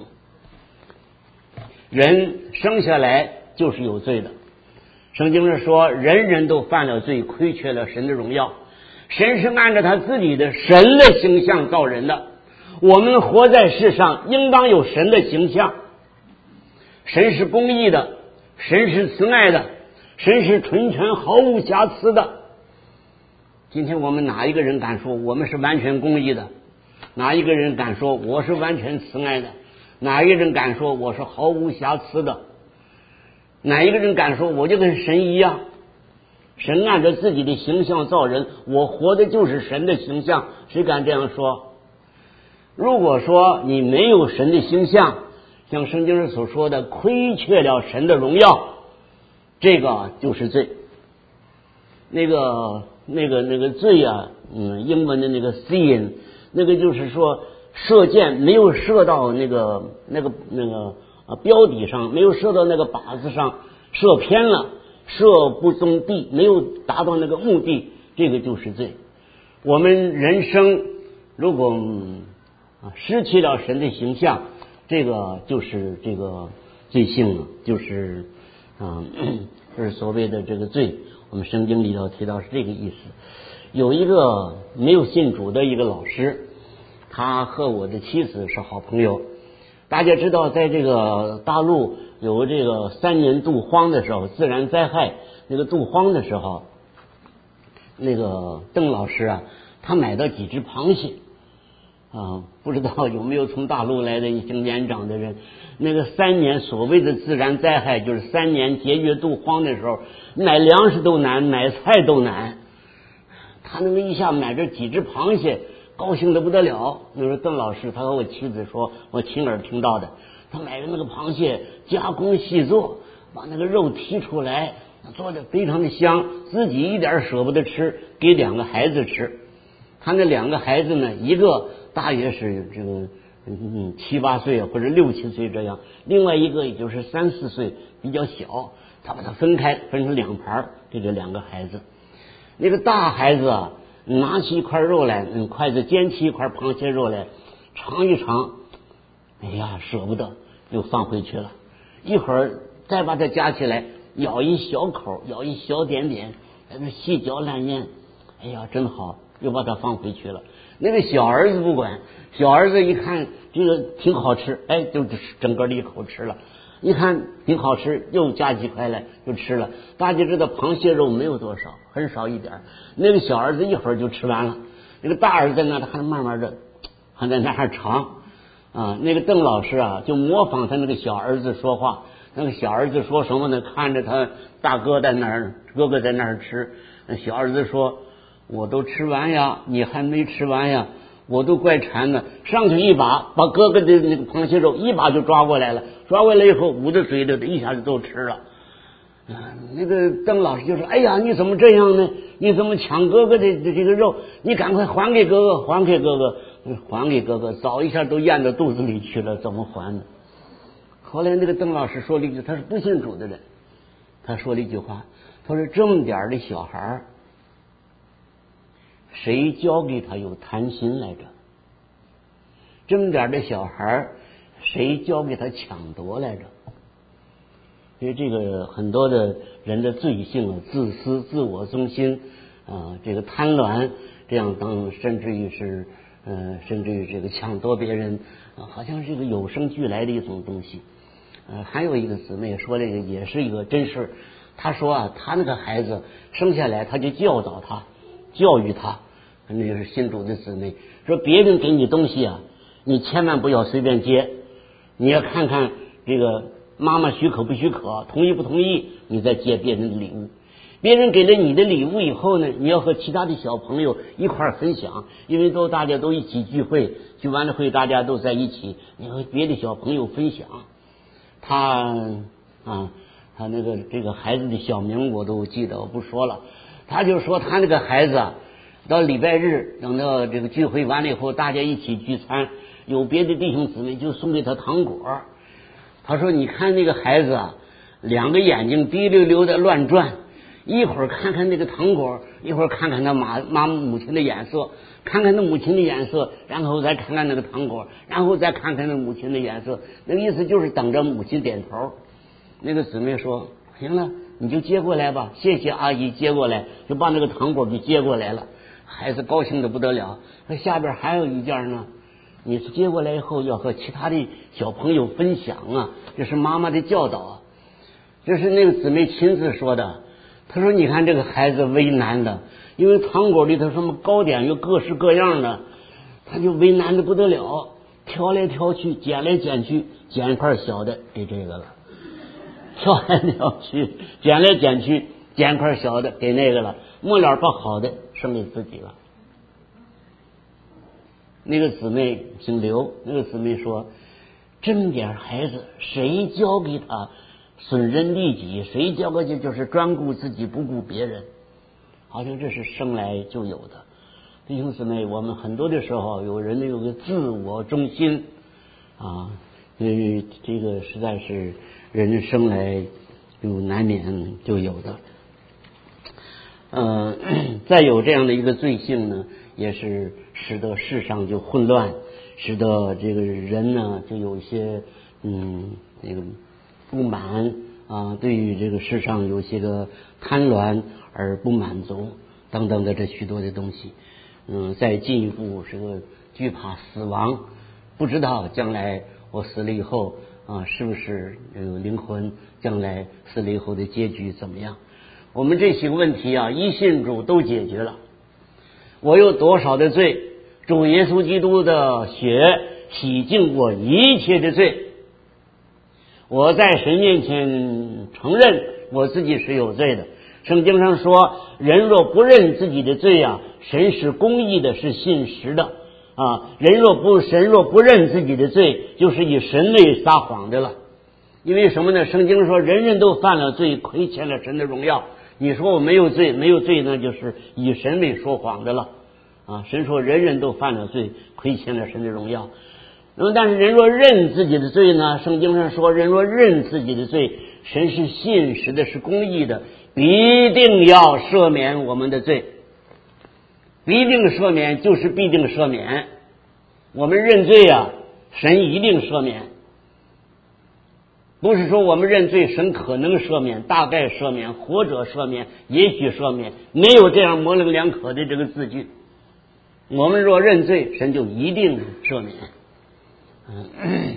[SPEAKER 1] 人生下来就是有罪的，圣经上说人人都犯了罪，亏缺了神的荣耀。神是按照他自己的神的形象造人的，我们活在世上应当有神的形象。神是公义的，神是慈爱的，神是纯全毫无瑕疵的。今天我们哪一个人敢说我们是完全公义的？哪一个人敢说我是完全慈爱的？哪一个人敢说我是毫无瑕疵的？哪一个人敢说我就跟神一样？神按照自己的形象造人，我活的就是神的形象，谁敢这样说？如果说你没有神的形象，像圣经上所说的亏缺了神的荣耀，这个就是罪。那个那个那个罪啊，嗯，英文的那个 sin， 那个就是说射箭没有射到那个那个那个啊标底上，没有射到那个靶子上，射偏了，射不中地，没有达到那个目的，这个就是罪。我们人生如果啊失去了神的形象，这个就是这个罪性了，就是啊，就是所谓的这个罪。我们圣经里头提到是这个意思。有一个没有信主的一个老师，他和我的妻子是好朋友。大家知道，在这个大陆有这个三年度荒的时候，自然灾害那个度荒的时候，那个邓老师啊，他买到几只螃蟹啊，不知道有没有从大陆来的一些年长的人。那个三年所谓的自然灾害，就是三年节约度荒的时候，买粮食都难，买菜都难。他那么一下买这几只螃蟹，高兴得不得了。那时候邓老师他和我妻子说，我亲耳听到的，他买的那个螃蟹加工细做，把那个肉剔出来，做的非常的香，自己一点舍不得吃，给两个孩子吃。他那两个孩子呢，一个大约是这个嗯七八岁或者六七岁这样，另外一个也就是三四岁，比较小。他把它分开，分成两盘给这两个孩子。那个大孩子啊，拿起一块肉来，用筷子捡起一块螃蟹肉来，尝一尝，哎呀，舍不得，又放回去了。一会儿再把它夹起来，咬一小口，咬一小点点，在那细嚼烂咽，哎呀，真好，又把它放回去了。那个小儿子不管，小儿子一看这个挺好吃，哎，就整个的一口吃了。一看挺好吃，又夹几块来就吃了。大家知道螃蟹肉没有多少，很少一点。那个小儿子一会儿就吃完了，那个大儿子呢，他还慢慢的还在那儿尝啊。那个邓老师啊，就模仿他那个小儿子说话， 那个小儿子说什么呢？看着他大哥在那儿，哥哥在那儿吃，那小儿子说：“我都吃完呀，你还没吃完呀，我都怪馋的。”上去一把把哥哥的那个螃蟹肉一把就抓过来了，抓过来以后捂着嘴的一下子都吃了。啊，那个邓老师就说：“哎呀，你怎么这样呢？你怎么抢哥哥的这个肉？你赶快还给哥哥，还给哥哥，还给哥哥！早一下都咽到肚子里去了，怎么还呢？”后来那个邓老师说了一句，他是不信主的人，他说了一句话，他说：“这么点的小孩，谁教给他有贪心来着？这么点的小孩，谁教给他抢夺来着？”因为这个很多的人的罪性啊，自私、自我中心啊，这个贪婪，这样等，甚至于是呃，甚至于这个抢夺别人啊，好像是这个与生俱来的一种东西。呃，还有一个姊妹说，这个也是一个真事。她说啊，她那个孩子生下来，他就教导他，教育他，那就是信主的姊妹说，别人给你东西啊，你千万不要随便接，你要看看这个。妈妈许可不许可，同意不同意，你再接别人的礼物。别人给了你的礼物以后呢，你要和其他的小朋友一块儿分享，因为都大家都一起聚会，聚完了会大家都在一起，你和别的小朋友分享。他啊，他那个这个孩子的小名我都记得，我不说了。他就说他那个孩子啊，到礼拜日等到这个聚会完了以后，大家一起聚餐，有别的弟兄姊妹就送给他糖果。他说：“你看那个孩子啊，两个眼睛滴溜溜的乱转，一会儿看看那个糖果，一会儿看看他妈妈母亲的眼色，看看那母亲的眼色，然后再看看那个糖果，然后再看看那母亲的眼色。那个意思就是等着母亲点头。”那个姊妹说：“行了，你就接过来吧，谢谢阿姨，接过来，就把那个糖果就接过来了。”孩子高兴的不得了。那下边还有一件呢。你是接过来以后要和其他的小朋友分享啊，这是妈妈的教导啊。这是那个姊妹亲自说的。她说：“你看这个孩子为难的，因为糖果里头什么糕点有各式各样的，他就为难的不得了，挑来挑去，捡来捡去，捡一块小的给这个了；挑来挑去，捡来捡去，捡一块小的给那个了，末了把好的剩给自己了。”那个姊妹姓刘，那个姊妹说：“这么点孩子，谁教给他损人利己？谁教给他就是专顾自己不顾别人？好像这是生来就有的。”弟兄姊妹，我们很多的时候有人有个自我中心啊，因为这个实在是人生来就难免就有的。呃，再有这样的一个罪性呢，也是使得世上就混乱，使得这个人呢就有一些嗯那个不满啊，对于这个世上有些个贪婪而不满足等等的这许多的东西。嗯，再进一步是个惧怕死亡，不知道将来我死了以后啊，是不是这个灵魂将来死了以后的结局怎么样？我们这些个问题啊，一信主都解决了。我有多少的罪，主耶稣基督的血洗净我一切的罪。我在神面前承认我自己是有罪的。圣经上说，人若不认自己的罪啊，神是公义的，是信实的啊。人若不神若不认自己的罪，就是以神为撒谎的了。因为什么呢？圣经说人人都犯了罪，亏欠了神的荣耀。你说我没有罪，没有罪呢，就是以神为说谎的了啊。神说人人都犯了罪，亏欠了神的荣耀。那么但是人若认自己的罪呢，圣经上说人若认自己的罪，神是信实的，是公义的，必定要赦免我们的罪。必定赦免就是必定赦免。我们认罪啊，神一定赦免。不是说我们认罪，神可能赦免，大概赦免，或者赦免，也许赦免，没有这样模棱两可的这个字句。我们若认罪，神就一定赦免。嗯，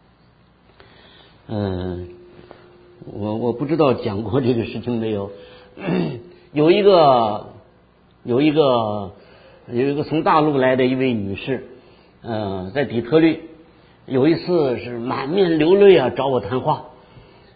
[SPEAKER 1] 嗯，我我不知道讲过这个事情没有。有一个有一个有一个从大陆来的一位女士，呃，在底特律。有一次是满面流泪啊，找我谈话。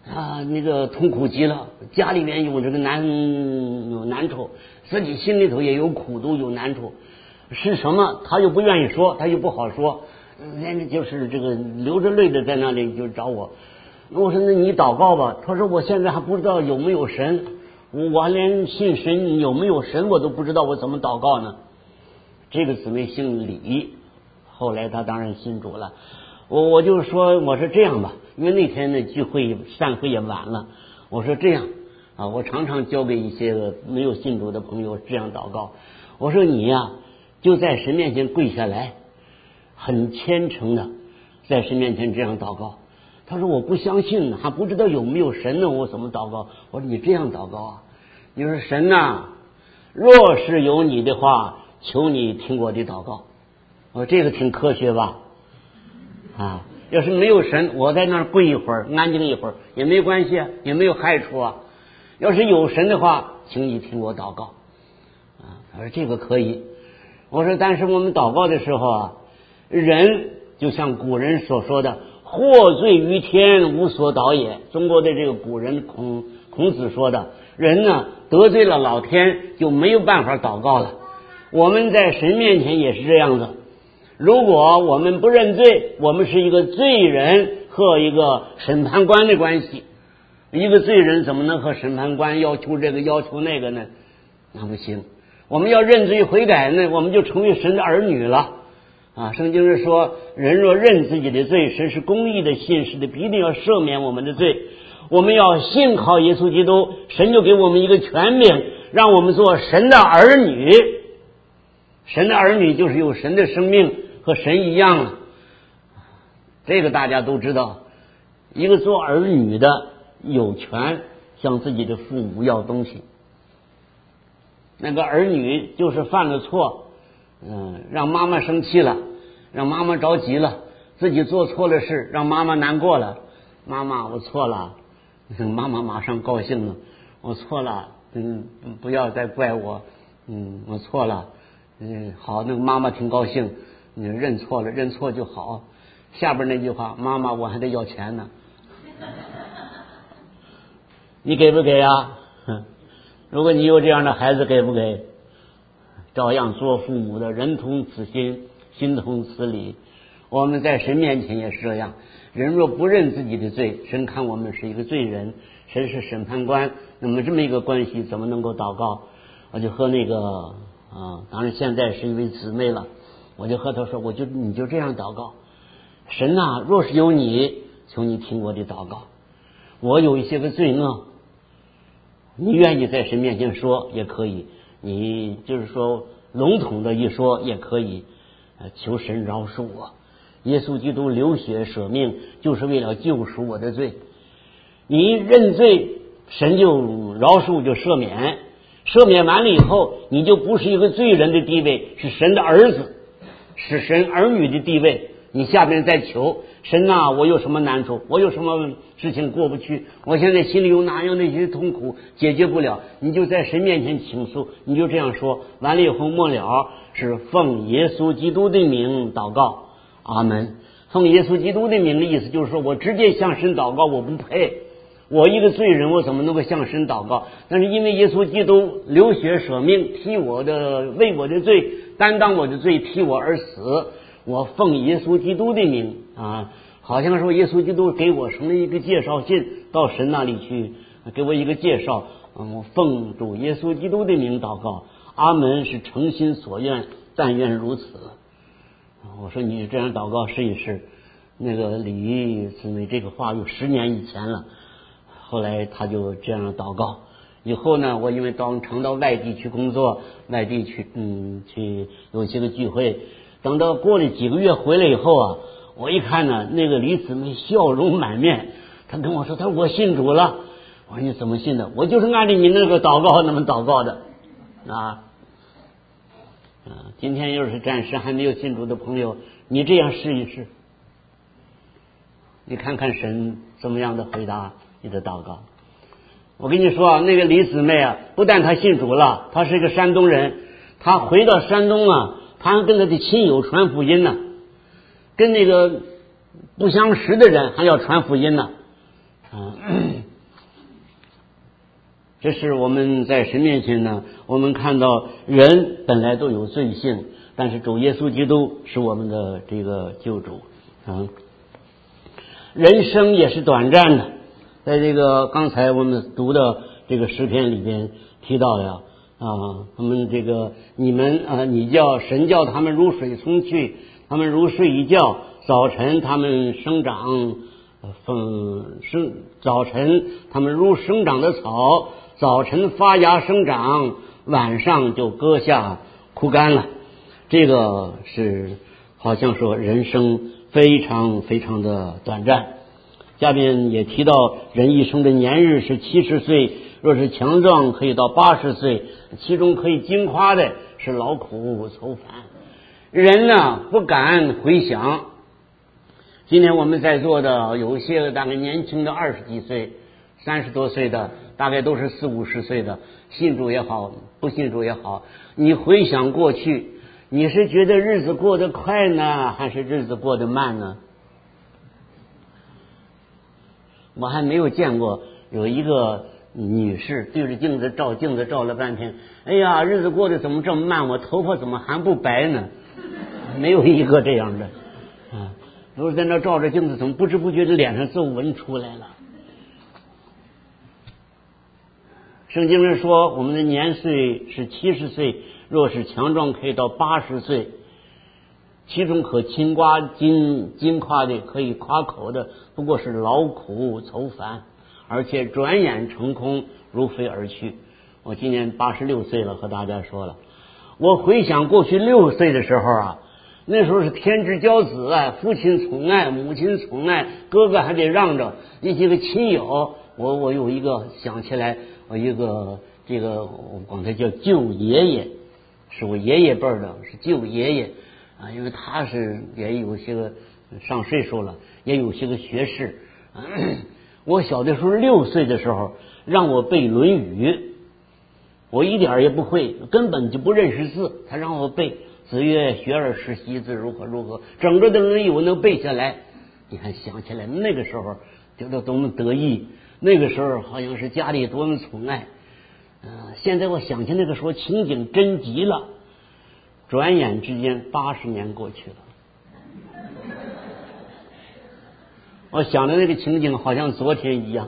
[SPEAKER 1] 啊，那个痛苦极了，家里面有这个难有难处，自己心里头也有苦毒有难处，是什么他又不愿意说，他又不好说，人家就是这个流着泪的在那里就找我。我说那你祷告吧，他说我现在还不知道有没有神，我我连信神有没有神我都不知道，我怎么祷告呢？这个姊妹姓李，后来他当然信主了。我我就说我说这样吧，因为那天的聚会散会也晚了，我说这样啊，我常常教给一些没有信主的朋友这样祷告。我说你呀、啊，就在神面前跪下来，很虔诚的在神面前这样祷告。他说我不相信呢，还不知道有没有神呢，我怎么祷告？我说你这样祷告啊，你说神呐、啊，若是有你的话，求你听我的祷告。我说这个挺科学吧？啊，要是没有神，我在那儿跪一会儿，安静一会儿也没关系啊，也没有害处啊。要是有神的话，请你听我祷告。啊，他说这个可以。我说但是我们祷告的时候啊，人就像古人所说的，获罪于天，无所祷也。中国的这个古人孔孔子说的，人呢得罪了老天，就没有办法祷告了。我们在神面前也是这样子。如果我们不认罪，我们是一个罪人和一个审判官的关系。一个罪人怎么能和审判官要求这个要求那个呢？那不行。我们要认罪悔改呢，我们就成为神的儿女了啊！圣经是说，人若认自己的罪，神是公义的信实的，必定要赦免我们的罪。我们要信靠耶稣基督，神就给我们一个权柄，让我们做神的儿女。神的儿女就是有神的生命，和神一样了。这个大家都知道，一个做儿女的有权向自己的父母要东西。那个儿女就是犯了错，嗯，让妈妈生气了，让妈妈着急了，自己做错了事，让妈妈难过了。妈妈，我错了。妈妈马上高兴了，我错了，嗯，不要再怪我，嗯，我错了。嗯，好，那个妈妈挺高兴，你认错了，认错就好。下边那句话，妈妈，我还得要钱呢，你给不给啊？如果你有这样的孩子，给不给？照样做父母的，人同此心，心同此理。我们在神面前也是这样，人若不认自己的罪，神看我们是一个罪人，神是审判官，那么这么一个关系怎么能够祷告？我就和那个啊，当然现在是一位姊妹了，我就和她说，我就你就这样祷告，神啊，若是有你，求你听我的祷告。我有一些个罪恶，你愿意在神面前说也可以，你就是说笼统的一说也可以，求神饶恕我。耶稣基督流血舍命，就是为了救赎我的罪。你认罪，神就饶恕，就赦免。赦免完了以后，你就不是一个罪人的地位，是神的儿子，是神儿女的地位。你下边再求神啊，我有什么难处，我有什么事情过不去，我现在心里有哪样的一些痛苦解决不了，你就在神面前倾诉，你就这样说。完了以后末了是奉耶稣基督的名祷告，阿门。奉耶稣基督的名的意思就是说，我直接向神祷告，我不配，我一个罪人，我怎么能够向神祷告？但是因为耶稣基督流血舍命，替我的为我的罪担当我的罪，替我而死，我奉耶稣基督的名啊，好像说耶稣基督给我成了一个介绍信，到神那里去给我一个介绍，嗯，我奉主耶稣基督的名祷告，阿门，是诚心所愿，但愿如此。我说你这样祷告试一试。那个李姊妹这个话有十年以前了，后来他就这样祷告。以后呢，我因为到常到外地去工作，外地去嗯去有一些个聚会，等到过了几个月回来以后啊，我一看呢，那个李姊妹笑容满面，他跟我说，他说我信主了。我说你怎么信的？我就是按照你那个祷告那么祷告的啊。啊，今天要是暂时还没有信主的朋友，你这样试一试，你看看神怎么样的回答你的祷告。我跟你说啊，那个李姊妹啊，不但她信主了，她是一个山东人，她回到山东啊，她还跟她的亲友传福音呢，跟那个不相识的人还要传福音呢。 啊，这是我们在神面前呢，我们看到人本来都有罪性，但是主耶稣基督是我们的这个救主啊。人生也是短暂的，在这个刚才我们读的这个诗篇里边提到的啊，他们这个你们啊，你叫神叫他们如水冲去，他们如睡一觉，早晨他们生长，嗯，生早晨他们如生长的草，早晨发芽生长，晚上就割下枯干了。这个是好像说人生非常非常的短暂。下面也提到人一生的年日是七十岁，若是强壮可以到八十岁，其中可以经夸的是劳苦愁烦。人呢不敢回想，今天我们在座的有一些大概年轻的二十几岁三十多岁的，大概都是四五十岁的，信主也好不信主也好，你回想过去，你是觉得日子过得快呢，还是日子过得慢呢？我还没有见过有一个女士对着镜子照镜子照了半天，哎呀，日子过得怎么这么慢，我头发怎么还不白呢？没有一个这样的啊，都是在那照着镜子，怎么不知不觉的脸上皱纹出来了。圣经上说我们的年岁是七十岁，若是强壮可以到八十岁，其中可金夸金金夸的可以夸口的不过是劳苦愁烦，而且转眼成空，如飞而去。我今年八十六岁了，和大家说了，我回想过去六岁的时候啊，那时候是天之骄子啊，父亲宠爱，母亲宠爱，哥哥还得让着一些个亲友。我我有一个想起来，我一个这个我管他叫舅爷爷，是我爷爷辈的，是舅爷爷啊，因为他是也有些个上岁数了，也有些个学识。我小的时候六岁的时候，让我背《论语》，我一点也不会，根本就不认识字，他让我背。子曰：“学而时习之，如何如何。”整个的《论语》我能背下来。你看，想起来那个时候觉得多么得意，那个时候好像是家里多么宠爱。呃，现在我想起那个时候情景真极了。转眼之间八十年过去了，我想的那个情景好像昨天一样，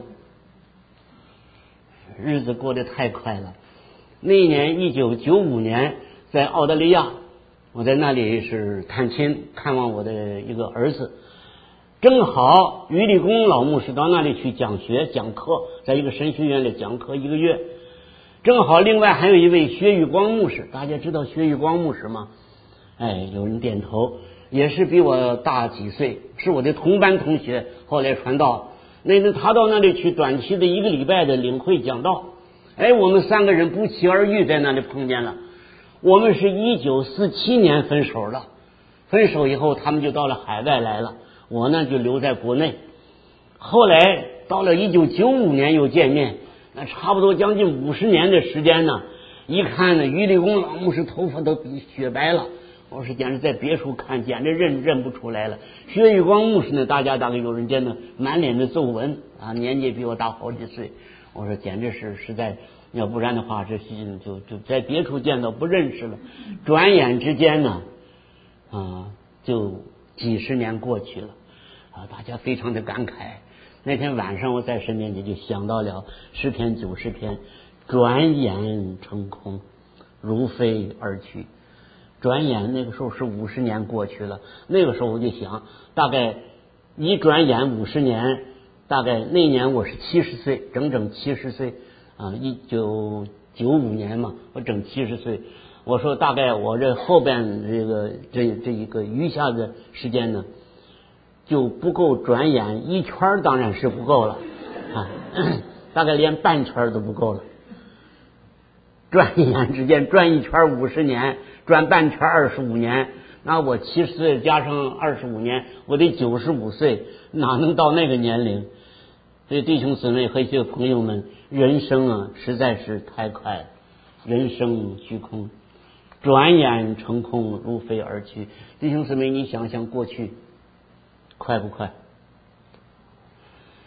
[SPEAKER 1] 日子过得太快了。那一年一九九五年，在澳大利亚，我在那里是探亲看望我的一个儿子，正好于立功老牧师到那里去讲学讲课，在一个神学院里讲课一个月。正好另外还有一位薛玉光牧师，大家知道薛玉光牧师吗？哎，有人点头，也是比我大几岁，是我的同班同学，后来传道。那天他到那里去短期的一个礼拜的领会讲道，哎，我们三个人不期而遇，在那里碰见了。我们是一九四七年分手了，分手以后他们就到了海外来了，我呢就留在国内。后来到了一九九五年又见面，那差不多将近五十年的时间呢。一看呢，于立功老牧师头发都比雪白了，我是简直在别处看，简直认认不出来了。薛玉光牧师呢，大家大概有人见呢，满脸的皱纹啊，年纪比我大好几岁。我说简直是实在，要不然的话，这就就在别处见到不认识了。转眼之间呢，啊，就几十年过去了啊，大家非常的感慨。那天晚上我在神面前就想到了诗篇九十篇，转眼成空，如飞而去。转眼那个时候是五十年过去了，那个时候我就想，大概一转眼五十年，大概那年我是七十岁，整整七十岁啊，一九九五年嘛，我整七十岁。我说大概我这后边这个这这一个余下的时间呢，就不够转眼一圈，当然是不够了啊，大概连半圈都不够了。转眼之间转一圈五十年，转半圈二十五年，那我七十岁加上二十五年，我得九十五岁，哪能到那个年龄？所以弟兄姊妹和一些朋友们，人生啊实在是太快了，人生虚空，转眼成空，如飞而去。弟兄姊妹，你想想过去快不快？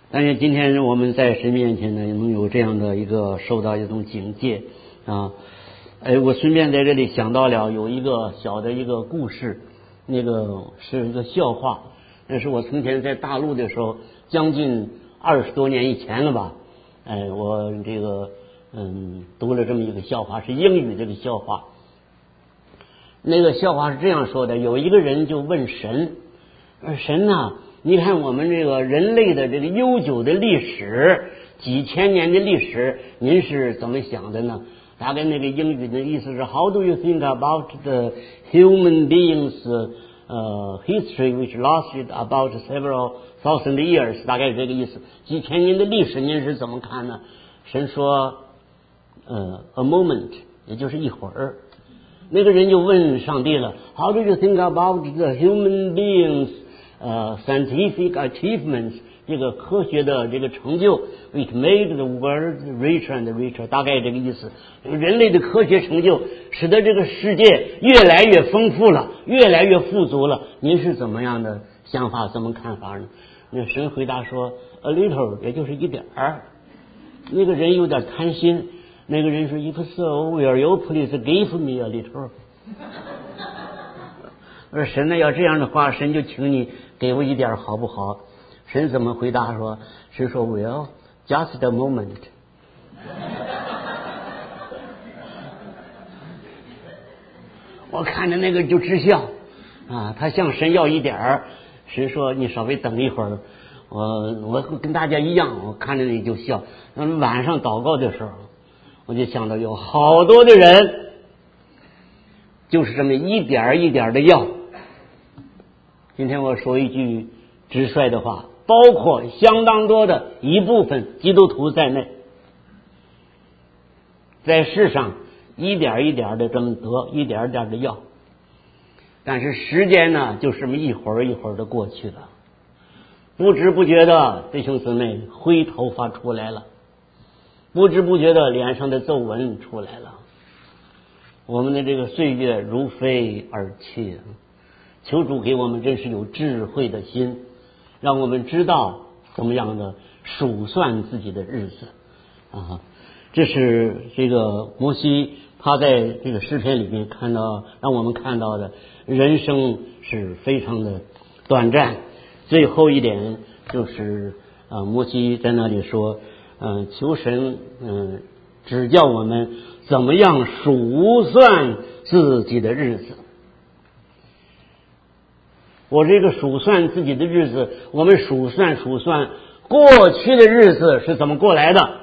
[SPEAKER 1] 但是今天我们在神面前呢，能有这样的一个受到一种警戒啊。哎，我顺便在这里想到了有一个小的一个故事，那个是一个笑话，那是我从前在大陆的时候，将近二十多年以前了吧。哎，我这个嗯读了这么一个笑话，是英语这个笑话。那个笑话是这样说的：有一个人就问神，神呐，你看我们这个人类的这个悠久的历史，几千年的历史，您是怎么想的呢？大概那个英语的意思是 How do you think about the human beings uh, history which lasted about several thousand years？ 大概是这个意思。几千年的历史您是怎么看呢？神说呃 a moment， 也就是一会儿。那个人就问上帝了 How do you think about the human beings uh, scientific achievements？这个科学的这个成就 ，which made the world richer and richer， 大概这个意思。人类的科学成就使得这个世界越来越丰富了，越来越富足了。您是怎么样的想法，怎么看法呢？那神回答说 ，a little， 也就是一点儿。那个人有点贪心，那个人说 ，if so，will you please give me a little？ 而神呢，要这样的话，神就请你给我一点，好不好？神怎么回答说？神说 Well, just a moment。 我看着那个就直笑啊，他向神要一点儿，神说你稍微等一会儿，我我跟大家一样，我看着你就笑。那晚上祷告的时候，我就想到有好多的人就是这么一点一点的要。今天我说一句直率的话，包括相当多的一部分基督徒在内，在世上一点一点的这么得，一点一点的要，但是时间呢就这么一会儿一会儿的过去了，不知不觉的弟兄姊妹灰头发出来了，不知不觉的脸上的皱纹出来了，我们的这个岁月如飞而去。求主给我们真是有智慧的心，让我们知道怎么样的数算自己的日子啊！这是这个摩西他在这个诗篇里面看到，让我们看到的人生是非常的短暂。最后一点就是啊，摩西在那里说，嗯、呃，求神嗯、呃、指教我们怎么样数算自己的日子。我这个数算自己的日子，我们数算数算过去的日子是怎么过来的，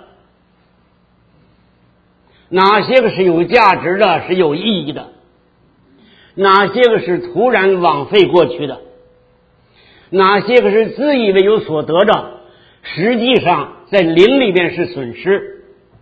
[SPEAKER 1] 哪些个是有价值的，是有意义的，哪些个是突然枉费过去的，哪些个是自以为有所得的，实际上在灵里边是损失。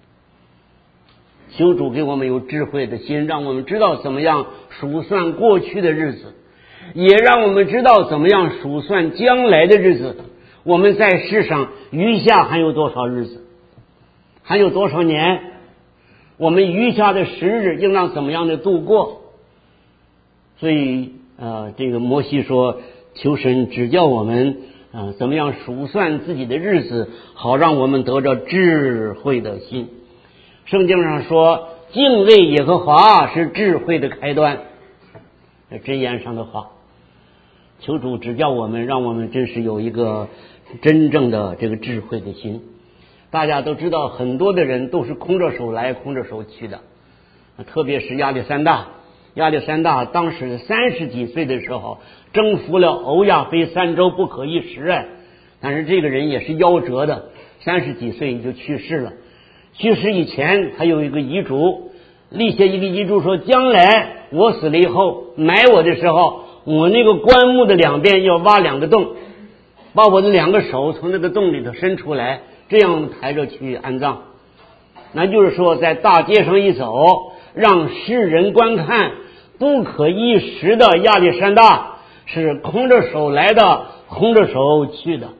[SPEAKER 1] 求主给我们有智慧的心，让我们知道怎么样数算过去的日子，也让我们知道怎么样数算将来的日子。我们在世上余下还有多少日子，还有多少年，我们余下的时日应当怎么样的度过。所以呃，这个摩西说求神指教我们呃，怎么样数算自己的日子，好让我们得着智慧的心。圣经上说敬畏耶和华是智慧的开端，这箴言上的话。求主指教我们，让我们真是有一个真正的这个智慧的心。大家都知道很多的人都是空着手来空着手去的，特别是亚历山大。亚历山大当时三十几岁的时候征服了欧亚非三洲不可一世啊，但是这个人也是夭折的，三十几岁就去世了。去世以前他有一个遗嘱，立下一个遗嘱说，将来我死了以后埋我的时候，我那个棺木的两边要挖两个洞，把我的两个手从那个洞里头伸出来，这样抬着去安葬。那就是说在大街上一走，让世人观看不可一世的亚历山大是空着手来的，空着手去的，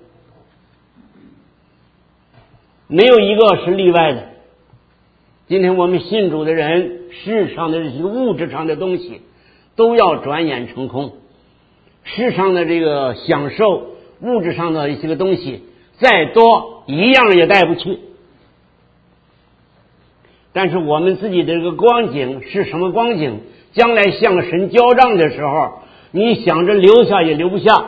[SPEAKER 1] 没有一个是例外的。今天我们信主的人，世上的这些物质上的东西都要转眼成空，世上的这个享受，物质上的一些个东西再多一样也带不去。但是我们自己的这个光景是什么光景？将来向神交账的时候，你想着留下也留不下。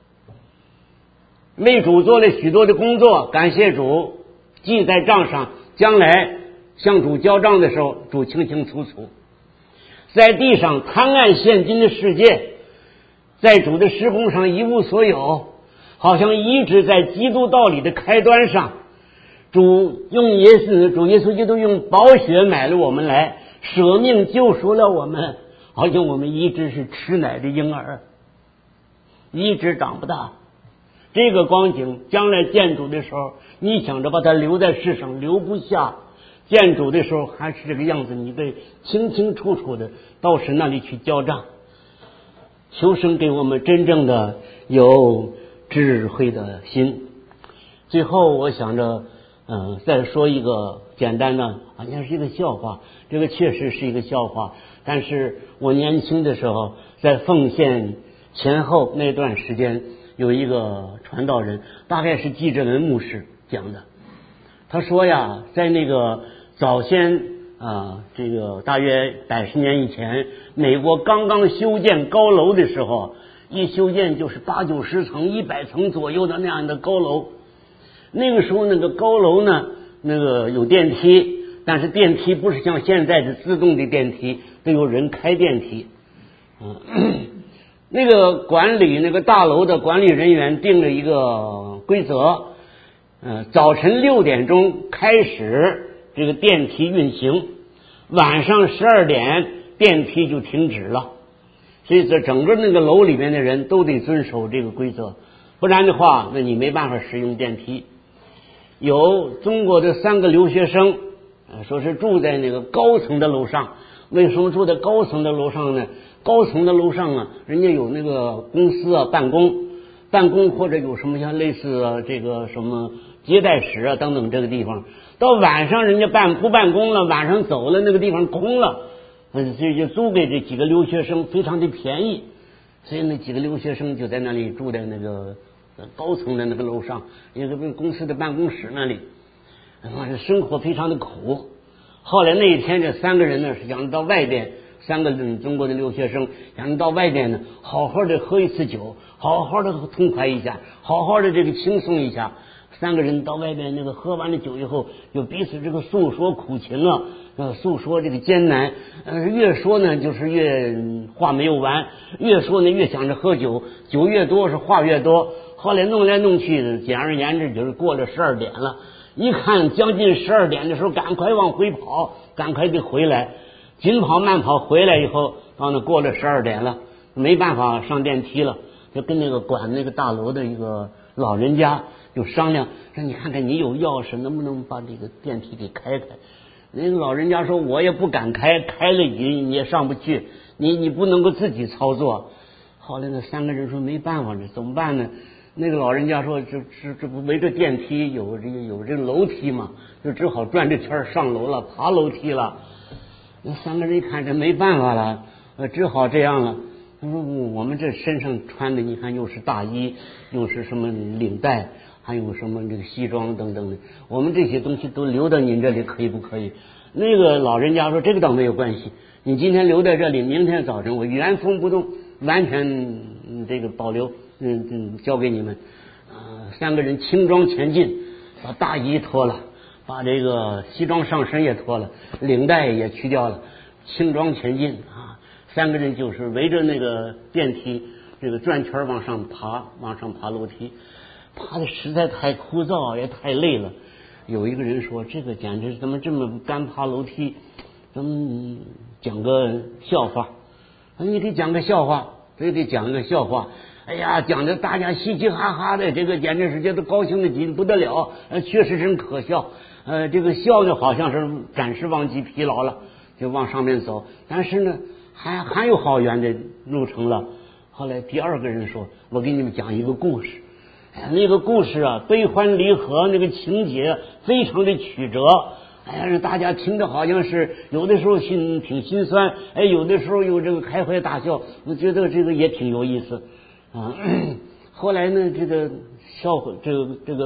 [SPEAKER 1] 为主做了许多的工作，感谢主，记在账上，将来向主交账的时候，主清清楚楚。在地上贪爱现今的世界，在主的施工上一无所有，好像一直在基督道理的开端上，主用耶稣，主耶稣基督用宝血买了我们来，舍命救赎了我们，好像我们一直是吃奶的婴儿，一直长不大。这个光景将来见主的时候，你想着把它留在世上留不下，见主的时候还是这个样子，你得清清楚楚的到神那里去交账。求神给我们真正的有智慧的心。最后我想着嗯、呃，再说一个简单的，好像是一个笑话，这个确实是一个笑话，但是我年轻的时候在奉献前后那段时间，有一个传道人，大概是记者文牧师讲的。他说呀，在那个早先啊，这个大约百十年以前，美国刚刚修建高楼的时候，一修建就是八九十层、一百层左右的那样的高楼。那个时候那个高楼呢，那个有电梯，但是电梯不是像现在的自动的电梯，得有人开电梯。嗯，那个管理那个大楼的管理人员定了一个规则，嗯，早晨六点钟开始这个电梯运行，晚上十二点电梯就停止了。所以这整个那个楼里面的人都得遵守这个规则，不然的话，那你没办法使用电梯。有中国的三个留学生，说是住在那个高层的楼上。为什么住在高层的楼上呢？高层的楼上啊，人家有那个公司啊办公，办公或者有什么像类似啊这个什么接待室啊等等这个地方。到晚上人家办不办公了，晚上走了，那个地方空了，嗯，所以就租给这几个留学生，非常的便宜。所以那几个留学生就在那里住在那个高层的那个楼上，一个公司的办公室那里，生活非常的苦。后来那一天，这三个人呢是想到外边，三个中国的留学生想到外边呢，好好的喝一次酒，好好的痛快一下，好好的这个轻松一下。三个人到外边那个喝完了酒以后，就彼此这个诉说苦情啊，呃，诉说这个艰难，呃，越说呢就是越话没有完，越说呢越想着喝酒，酒越多是话越多。后来弄来弄去，简而言之就是过了十二点了。一看将近十二点的时候，赶快往回跑，赶快得回来，紧跑慢跑回来以后，到那过了十二点了，没办法上电梯了，就跟那个管那个大楼的一个老人家就商量说：“你看看你有钥匙，能不能把这个电梯给开开？”那个老人家说：“我也不敢开，开了你你也上不去，你你不能够自己操作。”后来那三个人说：“没办法了，怎么办呢？”那个老人家说：“这这这不围着电梯有这个有这个楼梯嘛，就只好转着圈上楼了，爬楼梯了。”那三个人一看这没办法了，呃，只好这样了。他说：“我们这身上穿的，你看又是大衣，又是什么领带，还有什么这个西装等等的，我们这些东西都留到您这里可以不可以？”那个老人家说：“这个倒没有关系，你今天留在这里，明天早晨我原封不动，完全这个保留。”嗯嗯，交给你们。呃，三个人轻装前进，把大衣脱了，把这个西装上身也脱了，领带也去掉了，轻装前进啊。三个人就是围着那个电梯这个转圈往上爬，往上爬楼梯，爬的实在太枯燥也太累了。有一个人说：“这个简直怎么这么干爬楼梯？咱们讲个笑话。”你得讲个笑话，非得讲一个笑话。哎呀，讲的大家嘻嘻哈哈的，这个简直是觉得高兴的紧不得了，呃，确实真可笑。呃，这个笑呢，好像是暂时忘记疲劳了，就往上面走。但是呢，还还有好远的路程了。后来第二个人说：“我给你们讲一个故事。”哎，那个故事啊，悲欢离合，那个情节非常的曲折。哎呀，让大家听着好像是有的时候心挺心酸，哎，有的时候有这个开怀大笑，我觉得这个也挺有意思。啊，后来呢，这个笑话，这个这个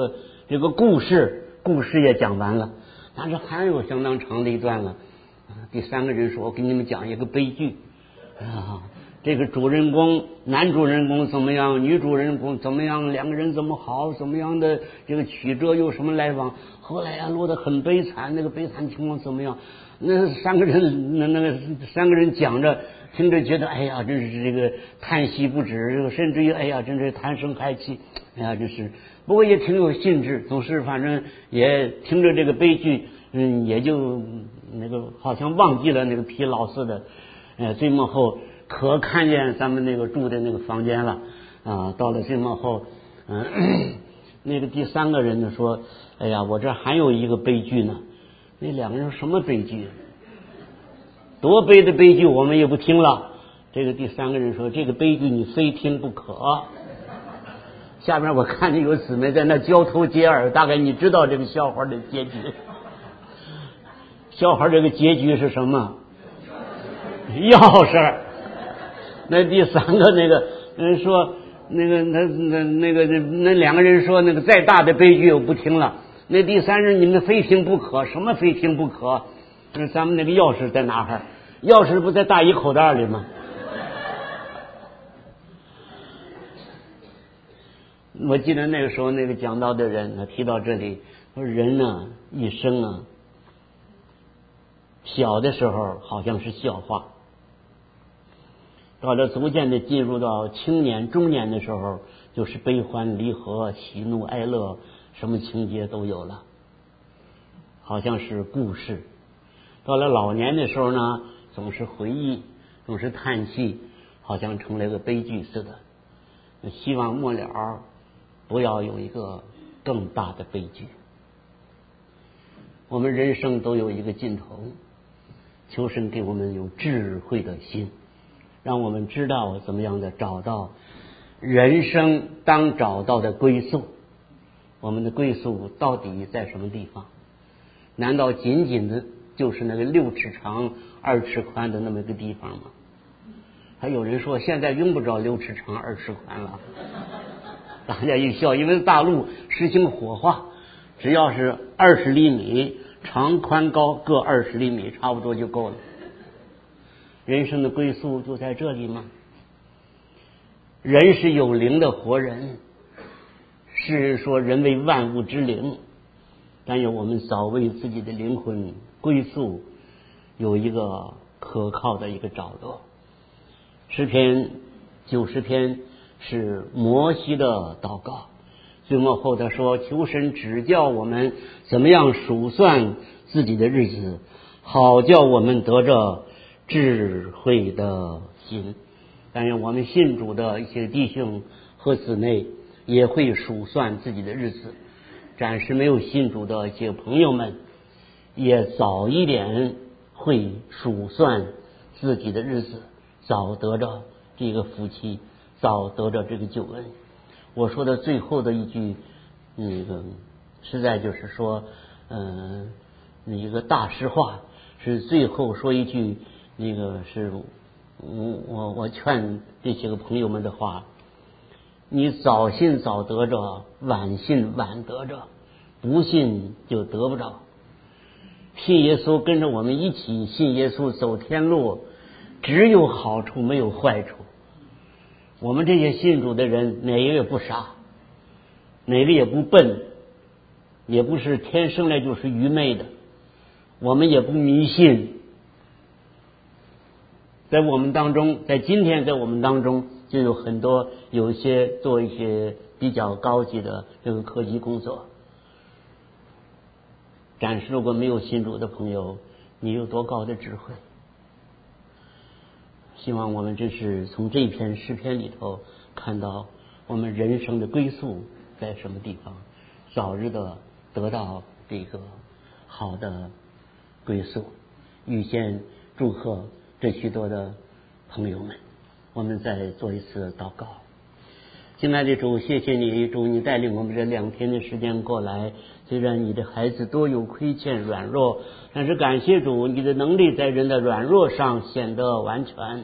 [SPEAKER 1] 这个故事故事也讲完了，但是还有相当长的一段了。第三个人说：“我给你们讲一个悲剧啊，这个主人公男主人公怎么样，女主人公怎么样，两个人怎么好，怎么样的这个曲折有什么来往。后来啊，落得很悲惨，那个悲惨情况怎么样？那三个人那那个三个人讲着。”听着觉得哎呀，真是这个叹息不止，甚至于哎呀，真是叹声嗨气，哎呀，真是。不过也挺有兴致，总是反正也听着这个悲剧，嗯，也就那个好像忘记了那个疲劳似的。呃，最末后可看见咱们那个住的那个房间了啊。到了最末后，嗯，那个第三个人呢说：“哎呀，我这还有一个悲剧呢。”那两个人说什么悲剧？多悲的悲剧我们也不听了。这个第三个人说：“这个悲剧你非听不可。”下面我看见有姊妹在那交头接耳，大概你知道这个笑话的结局。笑话这个结局是什么？钥匙。那第三个那个人说：“那个那那那个那两个人说那个再大的悲剧我不听了。”那第三人你们非听不可，什么非听不可？那咱们那个钥匙在哪儿？钥匙不在大衣口袋里吗？我记得那个时候那个讲道的人他提到这里说，人呢一生啊，小的时候好像是笑话，到了逐渐的进入到青年中年的时候，就是悲欢离合、喜怒哀乐，什么情节都有了，好像是故事。到了老年的时候呢，总是回忆，总是叹息，好像成了个悲剧似的。希望末了不要有一个更大的悲剧。我们人生都有一个尽头，求神给我们有智慧的心，让我们知道怎么样的找到人生当找到的归宿。我们的归宿到底在什么地方？难道仅仅的就是那个六尺长二尺宽的那么一个地方吗？还有人说现在用不着六尺长二尺宽了，大家一笑，因为大陆实行火化，只要是二十厘米长宽高各二十厘米，差不多就够了。人生的归宿就在这里吗？人是有灵的活人，是说人为万物之灵，但愿我们早为自己的灵魂归宿有一个可靠的一个着落。诗篇九十篇是摩西的祷告，最末后他说：“求神指教我们怎么样数算自己的日子，好叫我们得着智慧的心。”但愿我们信主的一些弟兄和姊妹也会数算自己的日子，暂时没有信主的一些朋友们也早一点会数算自己的日子，早得着这个福气，早得着这个救恩。我说的最后的一句那个实在就是说嗯、呃，一个大实话，是最后说一句那个是我我我劝这些个朋友们的话：你早信早得着，晚信晚得着，不信就得不着。信耶稣，跟着我们一起信耶稣走天路，只有好处没有坏处。我们这些信主的人，哪一个也不傻，哪个也不笨，也不是天生来就是愚昧的，我们也不迷信。在我们当中，在今天在我们当中就有很多有一些做一些比较高级的这个科技工作。暂时如果没有信主的朋友，你有多高的智慧？希望我们真是从这篇诗篇里头看到我们人生的归宿在什么地方，早日的得到这个好的归宿。预先祝贺这许多的朋友们，我们再做一次祷告。亲爱的主，谢谢你，主，你带领我们这两天的时间过来，虽然你的孩子多有亏欠软弱，但是感谢主，你的能力在人的软弱上显得完全，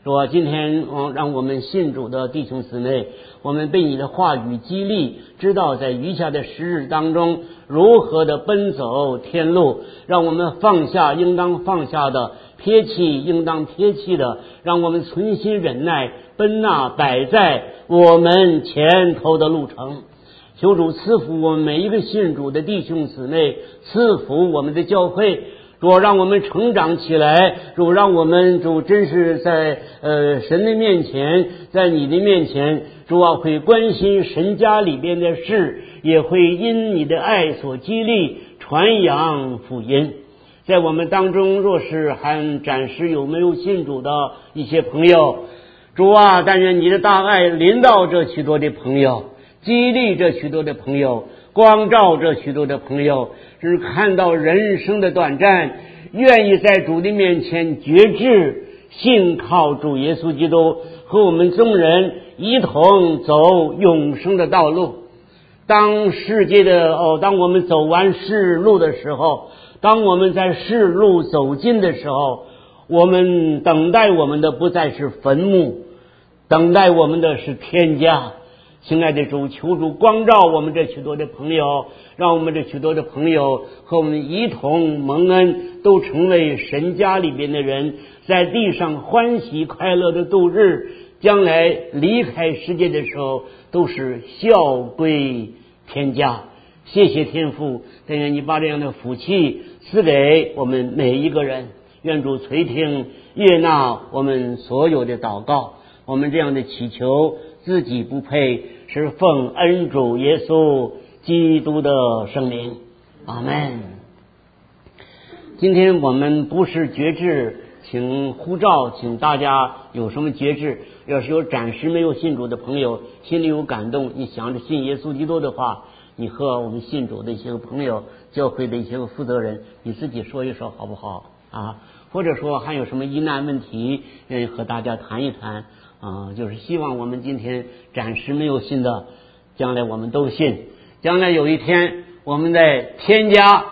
[SPEAKER 1] 说今天让我们信主的弟兄姊妹，我们被你的话语激励，知道在余下的时日当中如何的奔走天路，让我们放下应当放下的，撇弃应当撇弃的，让我们存心忍耐，奔那摆在我们前头的路程。求主赐福我们每一个信主的弟兄姊妹，赐福我们的教会，主让我们成长起来，主让我们主真是在呃神的面前，在你的面前，主啊会关心神家里边的事，也会因你的爱所激励传扬福音。在我们当中若是还暂时有没有信主的一些朋友，主啊但愿你的大爱临到这许多的朋友，激励这许多的朋友，光照这许多的朋友，是看到人生的短暂，愿意在主的面前决志，信靠主耶稣基督，和我们众人一同走永生的道路。当世界的哦，当我们走完世路的时候，当我们在世路走近的时候，我们等待我们的不再是坟墓，等待我们的是天家。亲爱的主，求主光照我们这许多的朋友，让我们这许多的朋友和我们一同蒙恩，都成为神家里边的人，在地上欢喜快乐的度日，将来离开世界的时候都是孝归天家。谢谢天父，但愿你把这样的福气赐给我们每一个人，愿主垂听悦纳我们所有的祷告。我们这样的祈求自己不配，是奉恩主耶稣基督的圣名，阿们。今天我们不是决志，请呼召，请大家有什么决志，要是有暂时没有信主的朋友，心里有感动，你想着信耶稣基督的话，你和我们信主的一些个朋友，教会的一些个负责人，你自己说一说好不好啊？或者说还有什么疑难问题，嗯，和大家谈一谈啊，就是希望我们今天暂时没有信的，将来我们都信，将来有一天我们在天家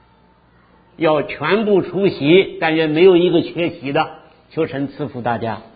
[SPEAKER 1] 要全部出席，但愿没有一个缺席的，求神赐福大家。